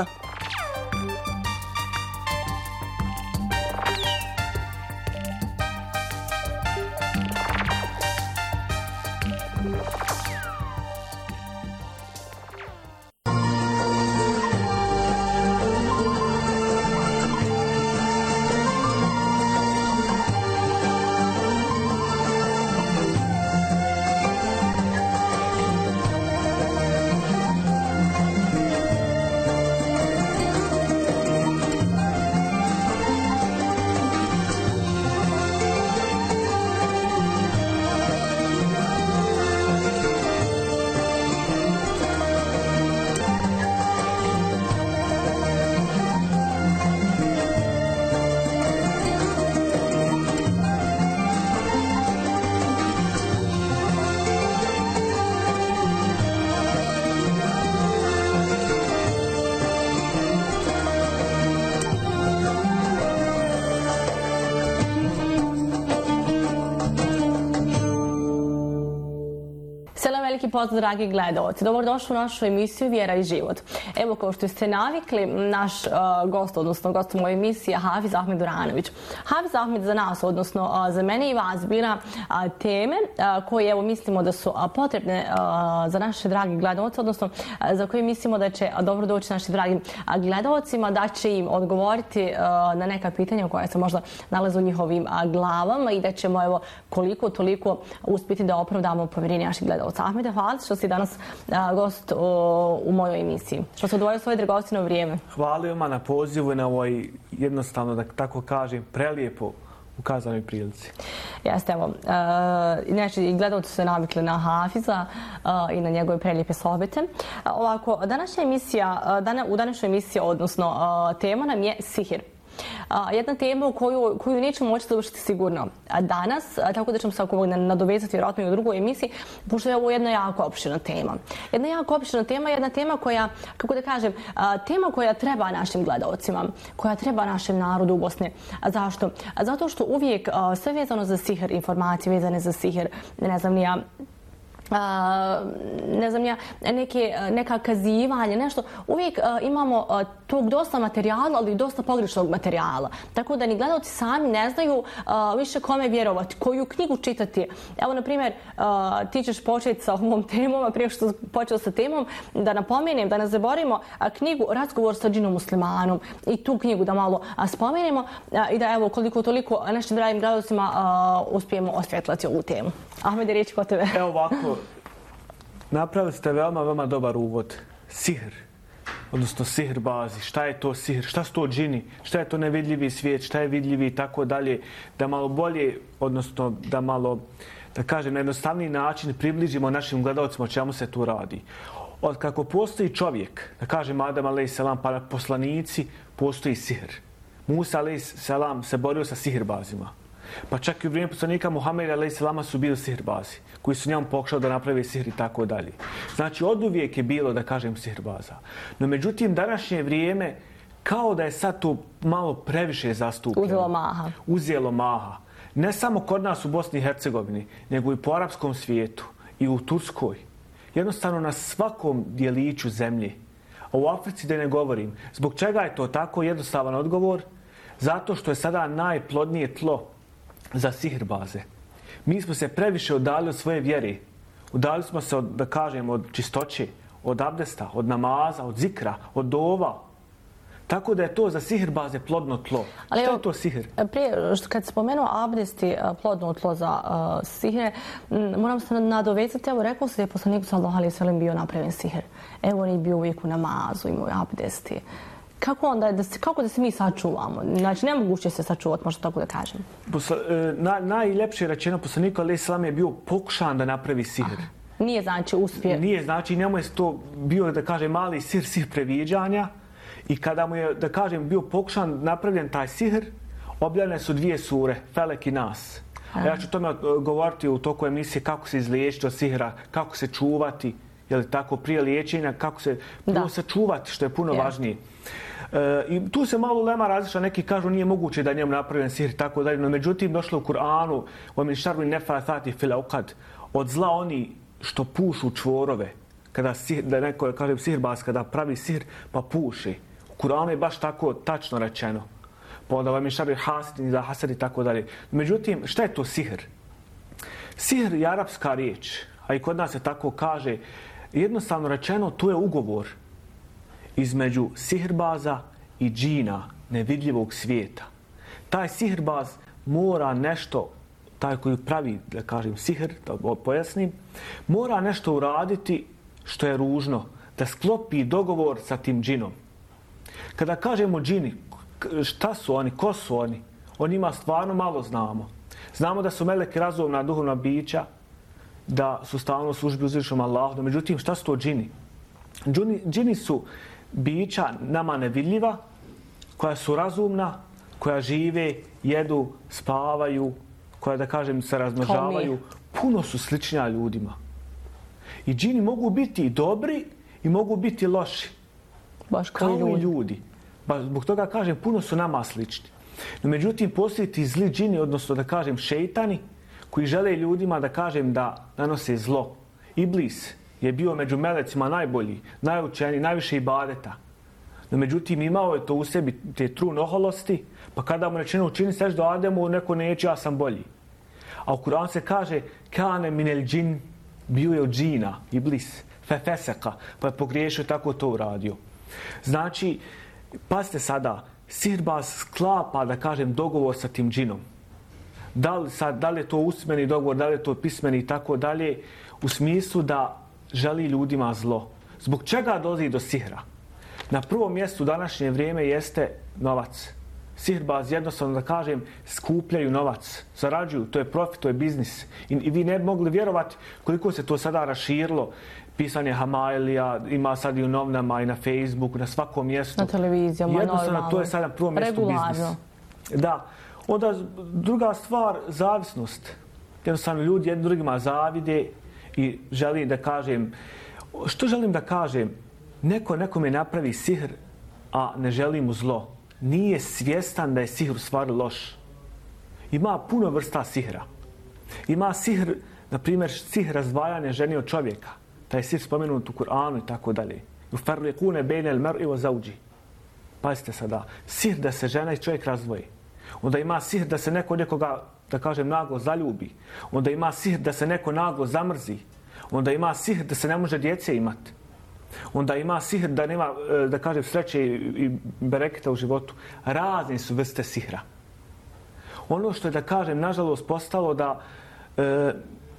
Veliki pozdrav, dragi gledalci. Dobrodošli u našu emisiju Vjera i život. Evo, kao što ste navikli, naš uh, gost, odnosno gost u mojoj emisiji je Hafiz Ahmed Duranović. Hafiz Ahmed za nas, odnosno uh, za mene i vas, bira uh, teme uh, koje evo, mislimo da su uh, potrebne uh, za naše dragi gledalce, odnosno uh, za koje mislimo da će uh, dobro doći našim dragim uh, gledalcima, da će im odgovoriti uh, na neka pitanja koja se možda nalaze u njihovim uh, glavama i da ćemo evo, koliko toliko uspjeti da opravdamo povjerenje naših gledalca. Ahmede, hvala što si danas a, gost o, u mojoj emisiji. Što se odvojio svoje dragocjeno vrijeme. Hvala vam na pozivu i na ovoj jednostavno, da tako kažem, prelijepo ukazanoj prilici. Jeste, evo. E, znači, i gledalci su se navikli na Hafiza e, i na njegove prelijepe sohbete. E, ovako, današnja emisija, dana, u današnjoj emisiji, odnosno e, tema nam je sihir. Uh, jedna tema koju, koju nećemo moći završiti sigurno danas, a, tako da ćemo se ako nadovezati vjerojatno i u drugoj emisiji, pošto je ovo jedna jako opširna tema. Jedna jako opširna tema, jedna tema koja, kako da kažem, a, tema koja treba našim gledalcima, koja treba našem narodu u Bosni. A zašto? A zato što uvijek a, sve vezano za sihir, informacije vezane za sihir, ne znam ni ja, Uh, ne znam ja, neke, neka kazivanja, nešto. Uvijek uh, imamo uh, tog dosta materijala, ali i dosta pogrešnog materijala. Tako da ni gledalci sami ne znaju uh, više kome vjerovati, koju knjigu čitati. Evo, na primjer, uh, ti ćeš početi sa ovom temom, a prije što počeo sa temom, da napomenem, da ne zaboravimo uh, knjigu Razgovor sa džinom muslimanom i tu knjigu da malo uh, spomenemo uh, i da evo koliko toliko našim dragim gledalcima uh, uspijemo osvjetlati ovu temu. Ahmede, riječ kod tebe. Evo ovako, napravili ste veoma, veoma dobar uvod. Sihr, odnosno sihr bazi. Šta je to sihr? Šta su to džini? Šta je to nevidljivi svijet? Šta je vidljivi i tako dalje? Da malo bolje, odnosno da malo, da kažem, na jednostavniji način približimo našim gledalcima o čemu se tu radi. Od kako postoji čovjek, da kažem Adam a.s. pa poslanici, postoji sihr. Musa a.s. se borio sa sihrbazima. Pa čak i u vrijeme poslanika Muhameda a.s. su bili sihirbazi, koji su njemu pokušali da naprave sihr i tako dalje. Znači, od uvijek je bilo, da kažem, sihirbaza. No, međutim, današnje vrijeme, kao da je sad to malo previše zastupljeno. Uzelo maha. Uzelo maha. Ne samo kod nas u Bosni i Hercegovini, nego i po arapskom svijetu i u Turskoj. Jednostavno na svakom dijeliću zemlje. A u Africi da ne govorim. Zbog čega je to tako? Jednostavan odgovor. Zato što je sada najplodnije tlo za sihirbaze. Mi smo se previše udali od svoje vjere. Udali smo se, od, da kažem, od čistoće, od abdesta, od namaza, od zikra, od dova. Tako da je to za sihirbaze plodno tlo. Ali što je to sihr? Prije, što kad spomenuo abdesti plodno tlo za uh, sihre, moram se nadovezati, evo rekao se da je poslanik sallallahu alejhi ve sellem bio napravljen sihr. Evo on je bio uvijek u namazu, imao abdesti. Kako onda, da se, kako da se mi sačuvamo? Znači, nemoguće se sačuvati, možda tako da kažem. Posla, na, najljepše rečeno, poslanik alejhi selam je bio pokušan da napravi sihr. Aha. Nije znači uspije. Nije znači, njemu je to bio, da kažem, mali sihr, sihr previđanja. I kada mu je, da kažem, bio pokušan napravljen taj sihr, objavljene su dvije sure, Felek i Nas. A ja ću tome govoriti u toku emisije kako se izliječiti od sihra, kako se čuvati, je li tako, prije liječenja, kako se prvo sačuvati, što je puno yeah. važnije. E, I tu se malo lema različa, neki kažu nije moguće da njemu napravljen sihr i tako dalje, no međutim došlo u Kur'anu وَمِنْ شَرِّ النَّفَّاثَاتِ فِي الْعُقَدِ od zla oni što pušu čvorove, kada sihr, da neko kaže sihrbaz, kada pravi sihr pa puši. U Kur'anu je baš tako tačno rečeno. Pa onda vam je šari hasidin za hasad i tako dalje. Međutim, šta je to sihr? Sihr je arapska riječ, a i kod nas se tako kaže. Jednostavno rečeno, to je ugovor između sihrbaza i džina, nevidljivog svijeta. Taj sihrbaz mora nešto, taj koji pravi, da kažem, sihr, da pojasnim, mora nešto uraditi što je ružno, da sklopi dogovor sa tim džinom. Kada kažemo džini, šta su oni, ko su oni? O njima stvarno malo znamo. Znamo da su meleki razumna duhovna bića, da su stalno u službi uzvišenom Allahu. Međutim, šta su to džini? Džini, džini su bića nama nevidljiva, koja su razumna, koja žive, jedu, spavaju, koja, da kažem, se razmnožavaju. Puno su sličnija ljudima. I džini mogu biti i dobri i mogu biti loši. Baš kao ljudi. i ljudi. Ba, zbog toga kažem, puno su nama slični. No, međutim, postoji ti zli džini, odnosno da kažem šejtani, koji žele ljudima da kažem da nanose zlo. Iblis je bio među melecima najbolji, najučeniji, najviše ibadeta. No, međutim, imao je to u sebi, te trun oholosti, pa kada mu rečeno učini seždu Ademu, neko neće, ja sam bolji. A u Kur'anu se kaže kane minel džin, bio je od džina, Iblis, fefeseka, pa je pogriješio, tako to uradio. Znači, pazite sada, sihirbaz sklapa, da kažem, dogovor sa tim džinom. Da li, sad, da li je to usmeni dogovor, da li je to pismeni i tako dalje, u smislu da želi ljudima zlo. Zbog čega dolazi do sihra? Na prvom mjestu današnje vrijeme jeste novac. Sihirbaz, jednostavno da kažem, skupljaju novac, zarađuju, to je profit, to je biznis. I, i vi ne bi mogli vjerovati koliko se to sada raširilo. Pisanje Hamailija, ima sad i u novinama i na Facebooku, na svakom mjestu. Na televizijama, jednostavno, normalno. to je sada na prvom mjestu biznis. Da. Onda druga stvar, zavisnost. Jednostavno ljudi jednim drugima zavide i želi da kažem, što želim da kažem, neko nekome napravi sihr, a ne želi mu zlo. Nije svjestan da je sihr u stvari loš. Ima puno vrsta sihra. Ima sihr, na primjer, sihr razdvajanja žene od čovjeka. Taj sihr spomenut u Kur'anu i tako dalje. Yufarriqune bejne al-mar'i wa zawji. Pazite sada, sihr da se žena i čovjek razdvoji. Onda ima sihr da se neko nekoga, da kažem, naglo zaljubi. Onda ima sihr da se neko naglo zamrzi. Onda ima sihr da se ne može djece imati. Onda ima sihr da nema, da kažem, sreće i bereketa u životu. Razne su vrste sihra. Ono što je, da kažem, nažalost postalo da e,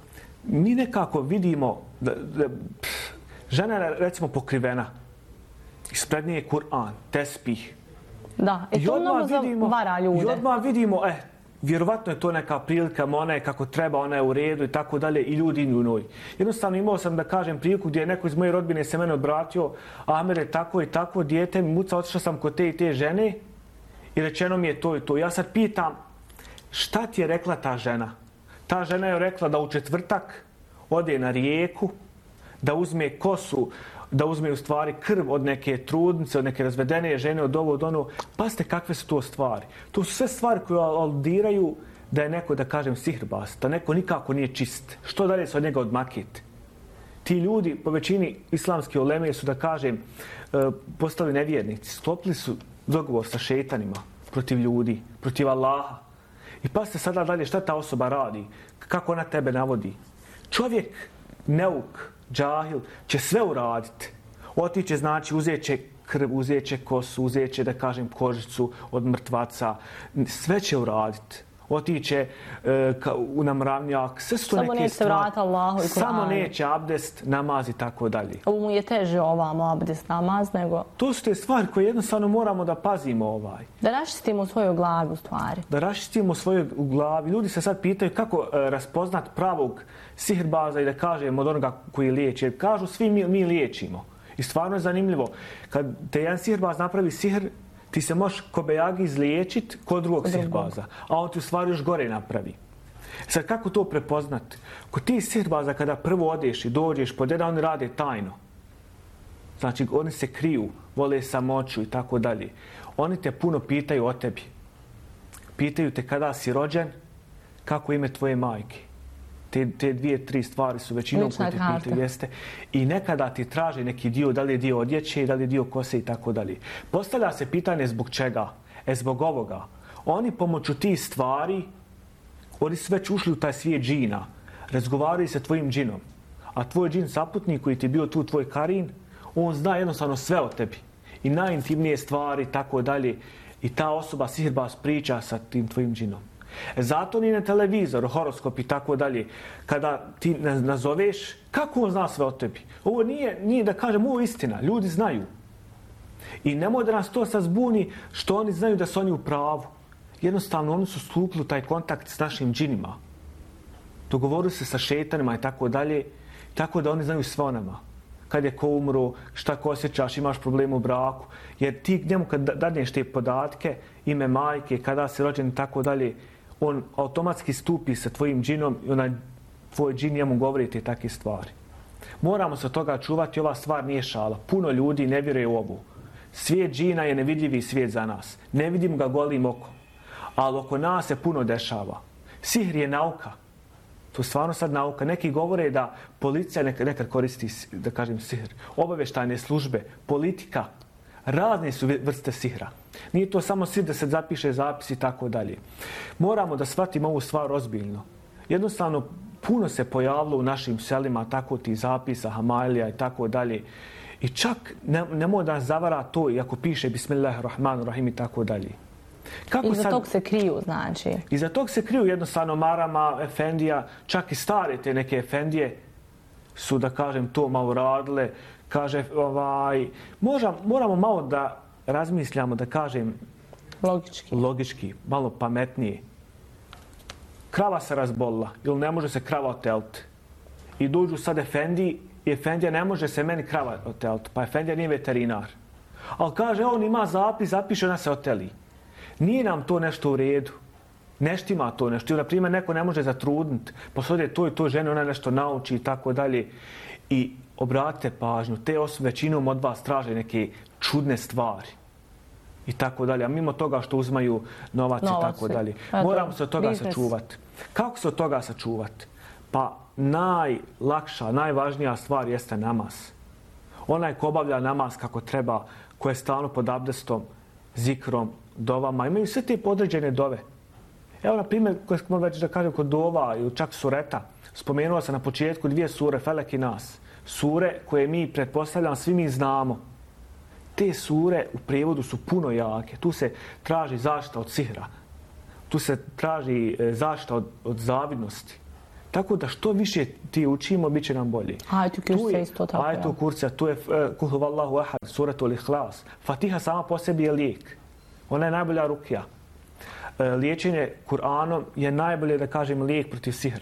mi nekako vidimo da, da pff, žena je, recimo, pokrivena. Ispred nje je Kur'an, tespih. Da, i to mnogo zavara ljude. I odmah vidimo, eh, vjerovatno je to neka prilika, ona je kako treba, ona je u redu i tako dalje i ljudi idu u njoj. Jednostavno imao sam, da kažem, priliku gdje je neko iz moje rodbine se mene obratio, Amer je tako i tako, dijete mi muca, otišao sam kod te i te žene i rečeno mi je to i to. Ja sad pitam, šta ti je rekla ta žena? Ta žena je rekla da u četvrtak ode na rijeku, da uzme kosu, da uzme u stvari krv od neke trudnice, od neke razvedene žene, od ovo, od ono. Pazite kakve su to stvari. To su sve stvari koje aludiraju da je neko, da kažem, sihirbaz, da neko nikako nije čist. Što dalje se od njega odmakiti? Ti ljudi, po većini islamske uleme, su, da kažem, postali nevjernici. Sklopili su dogovor sa šejtanima protiv ljudi, protiv Allaha. I pazite sada dalje šta ta osoba radi, kako ona tebe navodi. Čovjek, neuk, džahil, će sve uraditi. Otiće, znači, uzet će krv, uzet će kosu, uzet će, da kažem, kožicu od mrtvaca. Sve će uraditi. Otiće e, ka, u namravnjak. Sve su to samo neke stvari. Allahu i Kur'anu. Samo neće abdest, namaz i tako dalje. Ovo mu je teže ovamo abdest, namaz, nego... To su te stvari koje jednostavno moramo da pazimo ovaj. Da raščistimo svoju glavu, u stvari. Da raščistimo svoju glavi. Ljudi se sad pitaju kako e, raspoznat pravog sihirbaza i da kažem od onoga koji liječi. Kažu svi mi, mi liječimo. I stvarno je zanimljivo. Kad te jedan sihirbaz napravi sihr, ti se možeš ko bejagi izliječiti kod drugog sihirbaza. A on ti u stvari još gore napravi. Sad kako to prepoznati? Kod ti sihirbaza kada prvo odeš i dođeš pod jedan, oni rade tajno. Znači, oni se kriju, vole samoću i tako dalje. Oni te puno pitaju o tebi. Pitaju te kada si rođen, kako ime tvoje majke. Te, te dvije, tri stvari su većinom koje te pitaju, jeste. I nekada ti traže neki dio, da li je dio odjeće, da li je dio kose i tako dalje. Postavlja se pitanje zbog čega? E, zbog ovoga. Oni pomoću tih stvari, oni su već ušli u taj svijet džina. Razgovaraju sa tvojim džinom. A tvoj džin saputnik koji ti je bio tu, tvoj karin, on zna jednostavno sve o tebi. I najintimnije stvari, tako dalje. I ta osoba sihirbaz priča sa tim tvojim džinom. E zato ni na televizor, horoskop i tako dalje, kada ti nazoveš, kako on zna sve o tebi? Ovo nije, nije da kažem, ovo je istina. Ljudi znaju. I nemoj da nas to sad zbuni što oni znaju da su oni u pravu. Jednostavno, oni su stupili taj kontakt s našim džinima. Dogovorili se sa šetanima i tako dalje, tako da oni znaju sve o nama. Kad je ko umro, šta ko osjećaš, imaš problem u braku. Jer ti njemu kad dadneš te podatke, ime majke, kada si rođen i tako dalje, on automatski stupi sa tvojim džinom i onaj tvoj džin njemu govori te takve stvari. Moramo se od toga čuvati, ova stvar nije šala. Puno ljudi ne vjeruje u ovu. Svijet džina je nevidljivi svijet za nas. Ne vidim ga golim okom. Ali oko nas se puno dešava. Sihr je nauka. To je stvarno sad nauka. Neki govore da policija nekad, nekad koristi, da kažem, sihr. Obavještajne službe, politika. Razne su vrste sihra. Nije to samo sihr da se zapiše zapis i tako dalje. Moramo da shvatimo ovu stvar ozbiljno. Jednostavno, puno se pojavilo u našim selima tako ti zapisa, hamailija i tako dalje. I čak ne, nemoj da nas zavara to i ako piše Bismillahirrahmanirrahim i tako dalje. Kako Iza sad, tog se kriju, znači? Iza tog se kriju jednostavno marama, efendija, čak i stare te neke efendije su, da kažem, to malo radile. Kaže, ovaj, možda, moramo malo da razmišljamo, da kažem, logički, logički malo pametnije. Krava se razbolila ili ne može se krava oteliti. I dođu sad efendiji i efendija ne može se meni krava oteliti, pa efendija nije veterinar. Ali kaže, on ima zapis, zapiše, ona se oteli. Nije nam to nešto u redu. Nešto ima to nešto. Na primjer, neko ne može zatrudniti. Posode to i to žene, ona nešto nauči i tako dalje. I obratite pažnju, te osobe većinom od vas traže neke čudne stvari. I tako dalje. A mimo toga što uzmaju novac, novac i tako dalje. Moramo se od toga business. sačuvati. Kako se od toga sačuvati? Pa najlakša, najvažnija stvar jeste namaz. Onaj ko obavlja namaz kako treba, ko je stalno pod abdestom, zikrom, dovama, imaju sve te podređene dove. Evo, na primjer, koje smo već da kažem kod dova ili čak sureta, spomenula se na početku dvije sure, Felek i Nas. Sure koje mi, pretpostavljam, svi mi znamo. Te sure u prijevodu su puno jake. Tu se traži zaštita od sihra. Tu se traži zaštita od, od zavidnosti. Tako da što više ti učimo, bit će nam bolje. Ajetu kurca isto tako. Ajetu kurca, tu je Kul huvallahu ahad, suratul ihlas. Fatiha sama po sebi je lijek. Ona je najbolja rukija. Liječenje Kur'anom je najbolje, da kažem, lijek protiv sihra.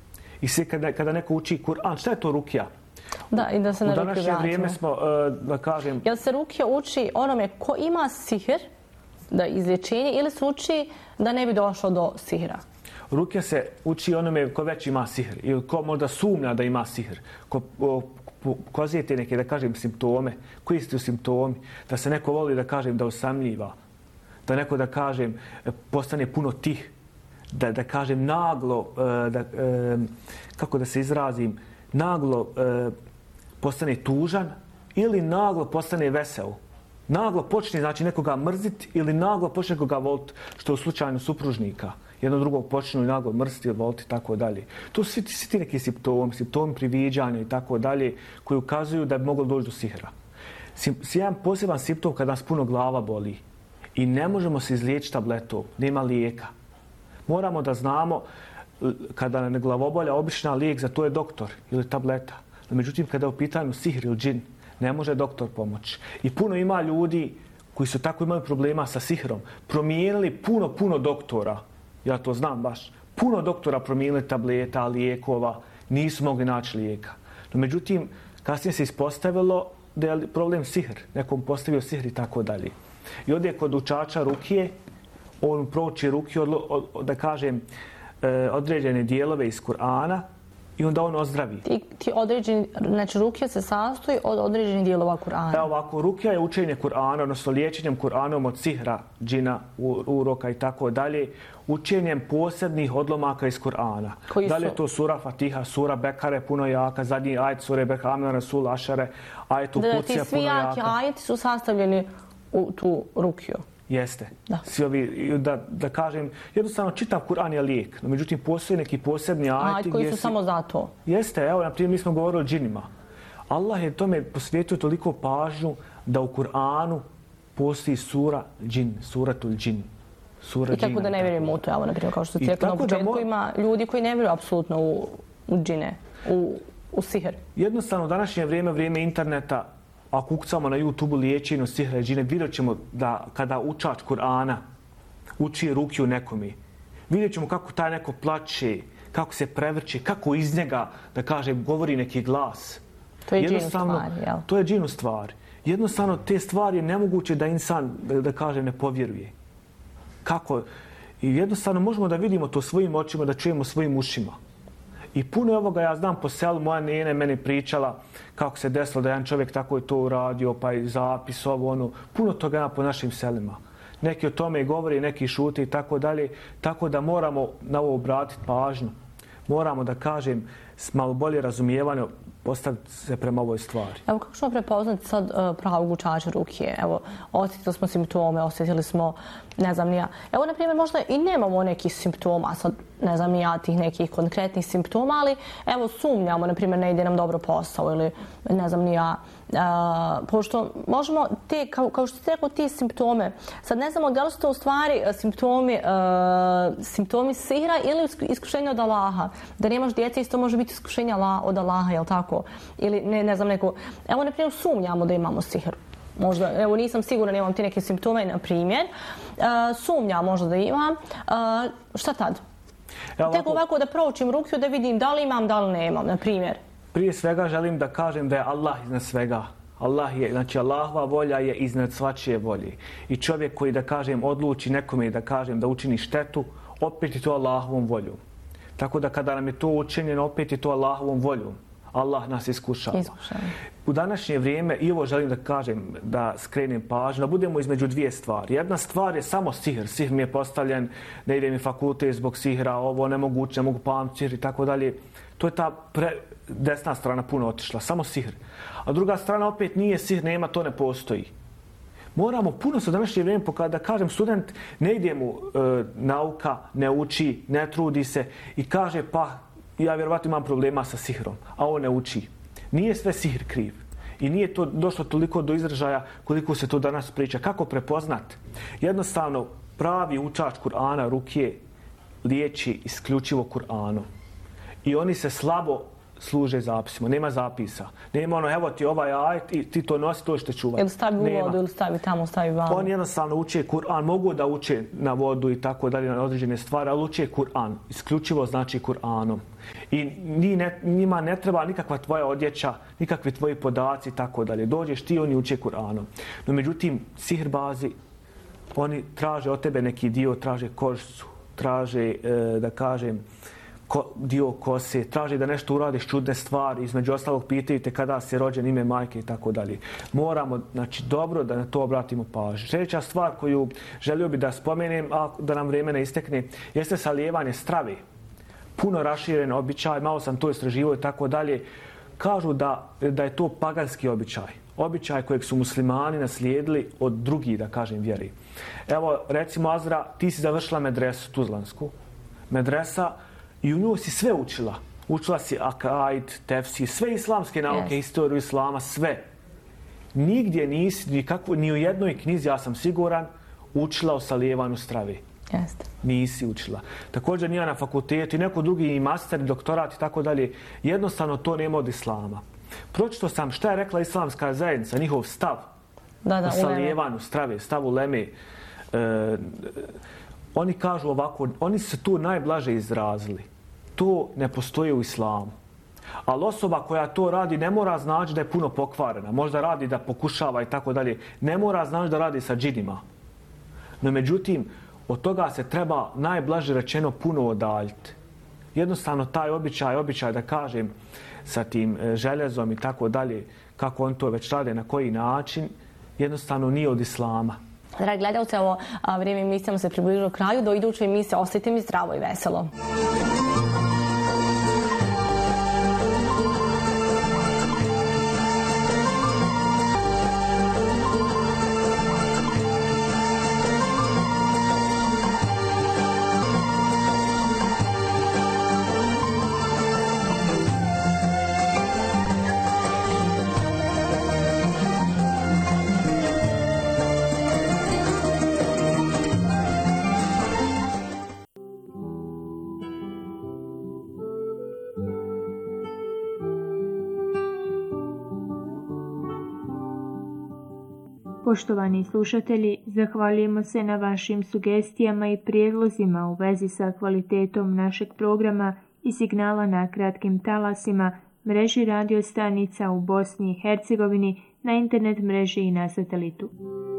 I svi kada, kada neko uči Kur'an, šta je to rukija? Da, i da se na rukiju vratimo. U današnje vrijeme smo, da kažem... Jel se rukija uči onome ko ima sihr, da izlječenje, ili se uči da ne bi došlo do sihra? Rukija se uči onome ko već ima sihr ili ko možda sumnja da ima sihr. Ko pokazuje te neke, da kažem, simptome. Koji su simptomi? Da se neko voli, da kažem, da osamljiva. Da neko, da kažem, postane puno tih. Da, da kažem, naglo, da, kako da se izrazim, naglo postane tužan ili naglo postane vesel. Naglo počne, znači, nekoga mrziti ili naglo počne nekoga voliti, što je u slučaju supružnika. Jedno drugog počnu i naglo mrziti ili voliti i tako dalje. To su svi, svi ti neki simptomi, simptomi priviđanja i tako dalje, koji ukazuju da bi moglo doći do sihra. Jedan poseban simptom kada nas puno glava boli i ne možemo se izliječiti tabletom, nema lijeka. Moramo da znamo kada nam glavobolja, obična lijek za to je doktor ili tableta. No, međutim, kada je u pitanju sihr ili džin, ne može doktor pomoći. I puno ima ljudi koji su tako imali problema sa sihrom, promijenili puno, puno doktora. Ja to znam baš. Puno doktora promijenili tableta, lijekova, nisu mogli naći lijeka. No, međutim, kasnije se ispostavilo da je problem sihr. Nekom postavio sihr i tako dalje. I ovdje kod učača rukije, on prouči rukiju, da kažem, određene dijelove iz Kur'ana i onda on ozdravi. Ti, ti određeni, znači rukija se sastoji od određenih dijelova Kur'ana. Evo ovako, rukija je učenje Kur'ana, odnosno liječenjem Kur'anom od sihra, džina, uroka i tako dalje, učenjem posebnih odlomaka iz Kur'ana. Da li je to sura Fatiha, sura Bekare, puno jaka, zadnji ajet sure Behamna, Rasul, Ašare, ajet Ukucija, puno jaka. Ti svi jaki ajeti su sastavljeni u tu rukiju. Jeste. Da. Svi ovi, da, da kažem, jednostavno čitav Kur'an je lijek, no međutim postoje neki posebni ajeti. Ajeti koji su si... samo za to. Jeste, evo, na primjer, mi smo govorili o džinima. Allah je tome posvijetio toliko pažnju da u Kur'anu postoji sura džin, suratul džin. Sura I tako džina, da ne vjerujemo u to, evo, na primjer, kao što ti rekao na početku, mo... ima ljudi koji ne vjeruju apsolutno u, u džine, u, u sihr. Jednostavno, u današnje vrijeme, vrijeme interneta, ako ukucamo na YouTube-u liječenju sihra i džine, vidjet ćemo da kada učač Kur'ana uči rukiju nekome, vidjet ćemo kako taj neko plače, kako se prevrće, kako iz njega, da kaže, govori neki glas. To je džinu stvari, jel? To je džinu stvari. Jednostavno, te stvari je nemoguće da insan, da, da kaže, ne povjeruje. Kako? I jednostavno možemo da vidimo to svojim očima, da čujemo svojim ušima. I puno ovoga ja znam po selu, moja nena je meni pričala kako se desilo da jedan čovjek tako je to uradio, pa i zapis, ovo, ono. Puno toga ima po našim selima. Neki o tome govori, neki šute i tako dalje. Tako da moramo na ovo obratiti pažnju. Moramo, da kažem, s malo bolje razumijevanje postaviti se prema ovoj stvari. Evo, kako ćemo prepoznati sad uh, pravog učača rukije? Evo, osjetili smo simptome, osjetili smo, ne znam ni ja. Evo, na primjer, možda i nemamo nekih simptoma, sad ne znam ni ja tih nekih konkretnih simptoma, ali evo, sumnjamo, na primjer, ne ide nam dobro posao ili ne znam ni ja. Uh, pošto možemo te, kao, kao što ste rekao, ti simptome, sad ne znamo da li su to u stvari simptomi, uh, simptomi sihra ili iskušenja od Allaha. Da nemaš djece, isto može biti iskušenja od Allaha, jel tako? Ili ne, ne znam neko... Evo, na primjer, sumnjamo da imamo sihr. Možda, evo, nisam sigurna, nemam ti neke simptome, na primjer. Uh, sumnjam možda da imam. Uh, šta tad? Ja, ovako... Tek ovako da proučim rukiju, da vidim da li imam, da li nemam, na primjer. Prije svega želim da kažem da je Allah iznad svega. Allah je, znači Allahova volja je iznad svačije volje. I čovjek koji, da kažem, odluči nekome, da kažem, da učini štetu, opet je to Allahovom voljom. Tako da kada nam je to učinjeno, opet je to Allahovom voljom. Allah nas iskušava. Iskušava. U današnje vrijeme, i ovo želim da kažem, da skrenem pažnju, da budemo između dvije stvari. Jedna stvar je samo sihr. Sihr mi je postavljen, ne ide mi fakultet zbog sihra, ovo nemoguće, ne mogu pamtiti sihr i tako dalje. To je ta pre... desna strana puno otišla, samo sihr. A druga strana opet nije sihr, nema, to ne postoji. Moramo puno se u današnje vrijeme pokazati, da kažem, student ne ide mu e, nauka, ne uči, ne trudi se i kaže pa ja vjerovatno imam problema sa sihrom, a on ne uči. Nije sve sihr kriv. I nije to došlo toliko do izražaja koliko se to danas priča. Kako prepoznat? Jednostavno, pravi učač Kur'ana, rukije, liječi isključivo Kur'anom. I oni se slabo služe zapisima. Nema zapisa. Nema ono, evo ti ovaj ajet i ti to nosi, to što čuvati. Ili stavi u vodu, ili stavi tamo, stavi vamo. Oni jednostavno uče Kur'an, mogu da uče na vodu i tako dalje, na određene stvari, ali uče Kur'an. Isključivo znači Kur'anom. I ne, njima ne treba nikakva tvoja odjeća, nikakvi tvoji podaci i tako dalje. Dođeš ti, oni uče Kur'anom. No međutim, sihrbazi, oni traže od tebe neki dio, traže kožicu, traže, e, da kažem, Ko, dio kose, traži da nešto uradiš čudne stvari, između ostalog pitaju te kada si rođen, ime majke i tako dalje. Moramo, znači, dobro da na to obratimo pažnju. Sljedeća stvar koju želio bi da spomenem, a da nam vrijeme ne istekne, jeste salijevanje strave. Puno raširen običaj, malo sam to istraživao i tako dalje. Kažu da, da je to paganski običaj. Običaj kojeg su muslimani naslijedili od drugih, da kažem, vjeri. Evo, recimo, Azra, ti si završila medresu tuzlansku. Medresa, i u nju si sve učila. Učila si akaid, tefsir, sve islamske nauke, yes. Historiju islama, sve. Nigdje nisi, nikakvo, ni u jednoj knjizi, ja sam siguran, učila o salijevanju strave. Jeste. Nisi učila. Također nije na fakultetu i neko drugi i master, doktorat i tako dalje. Jednostavno to nema od islama. Pročito sam šta je rekla islamska zajednica, njihov stav da, da, o salijevanju strave, stav uleme. E, oni kažu ovako, oni su tu najblaže izrazili. To ne postoji u islamu. Ali osoba koja to radi ne mora znači da je puno pokvarena. Možda radi da pokušava i tako dalje. Ne mora znači da radi sa džinima. No međutim, od toga se treba najblaže rečeno puno odaljiti. Jednostavno taj običaj, običaj da kažem sa tim željezom i tako dalje, kako on to već rade, na koji način, jednostavno nije od islama. Dragi gledalci, ovo vrijeme emisijama se približilo kraju. Do iduće emisije ostajte mi zdravo i veselo. Poštovani slušatelji, zahvaljujemo se na vašim sugestijama i prijedlozima u vezi sa kvalitetom našeg programa i signala na kratkim talasima, mreži radio stanica u Bosni i Hercegovini, na internet mreži i na satelitu.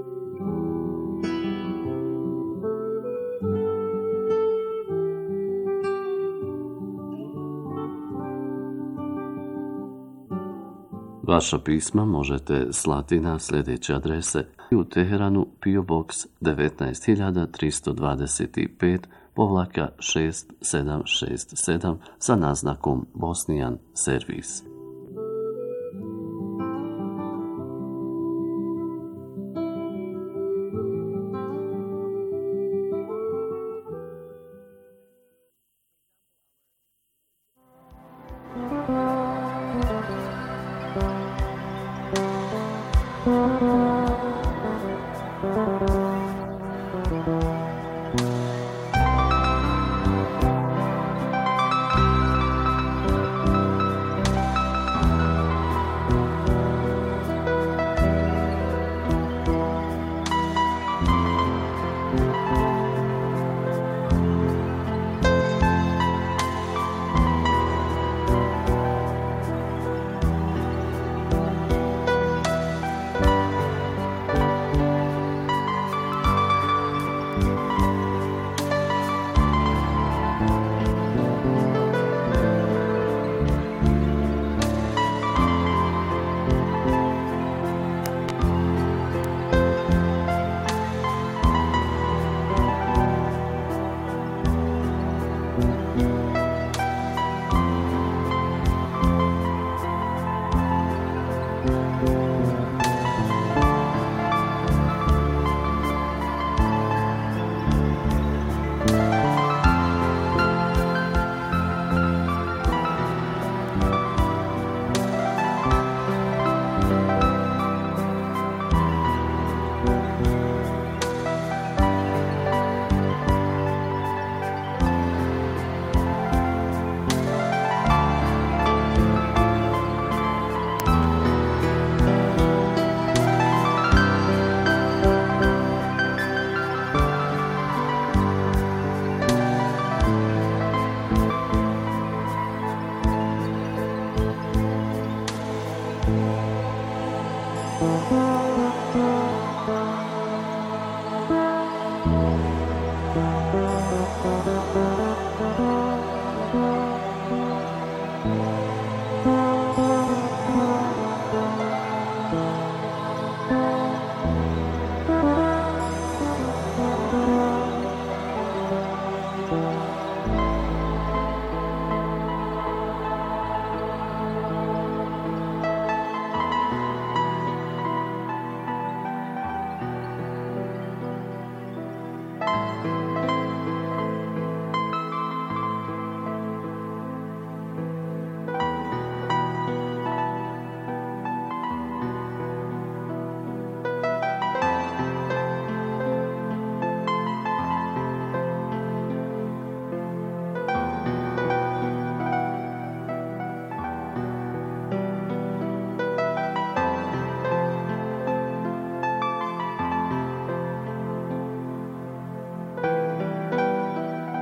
Vaša pisma možete slati na sljedeće adrese: u Teheranu P O Box devetnaest hiljada tristo dvadeset pet povlaka šest sedam šest sedam sa naznakom Bosnian Servis.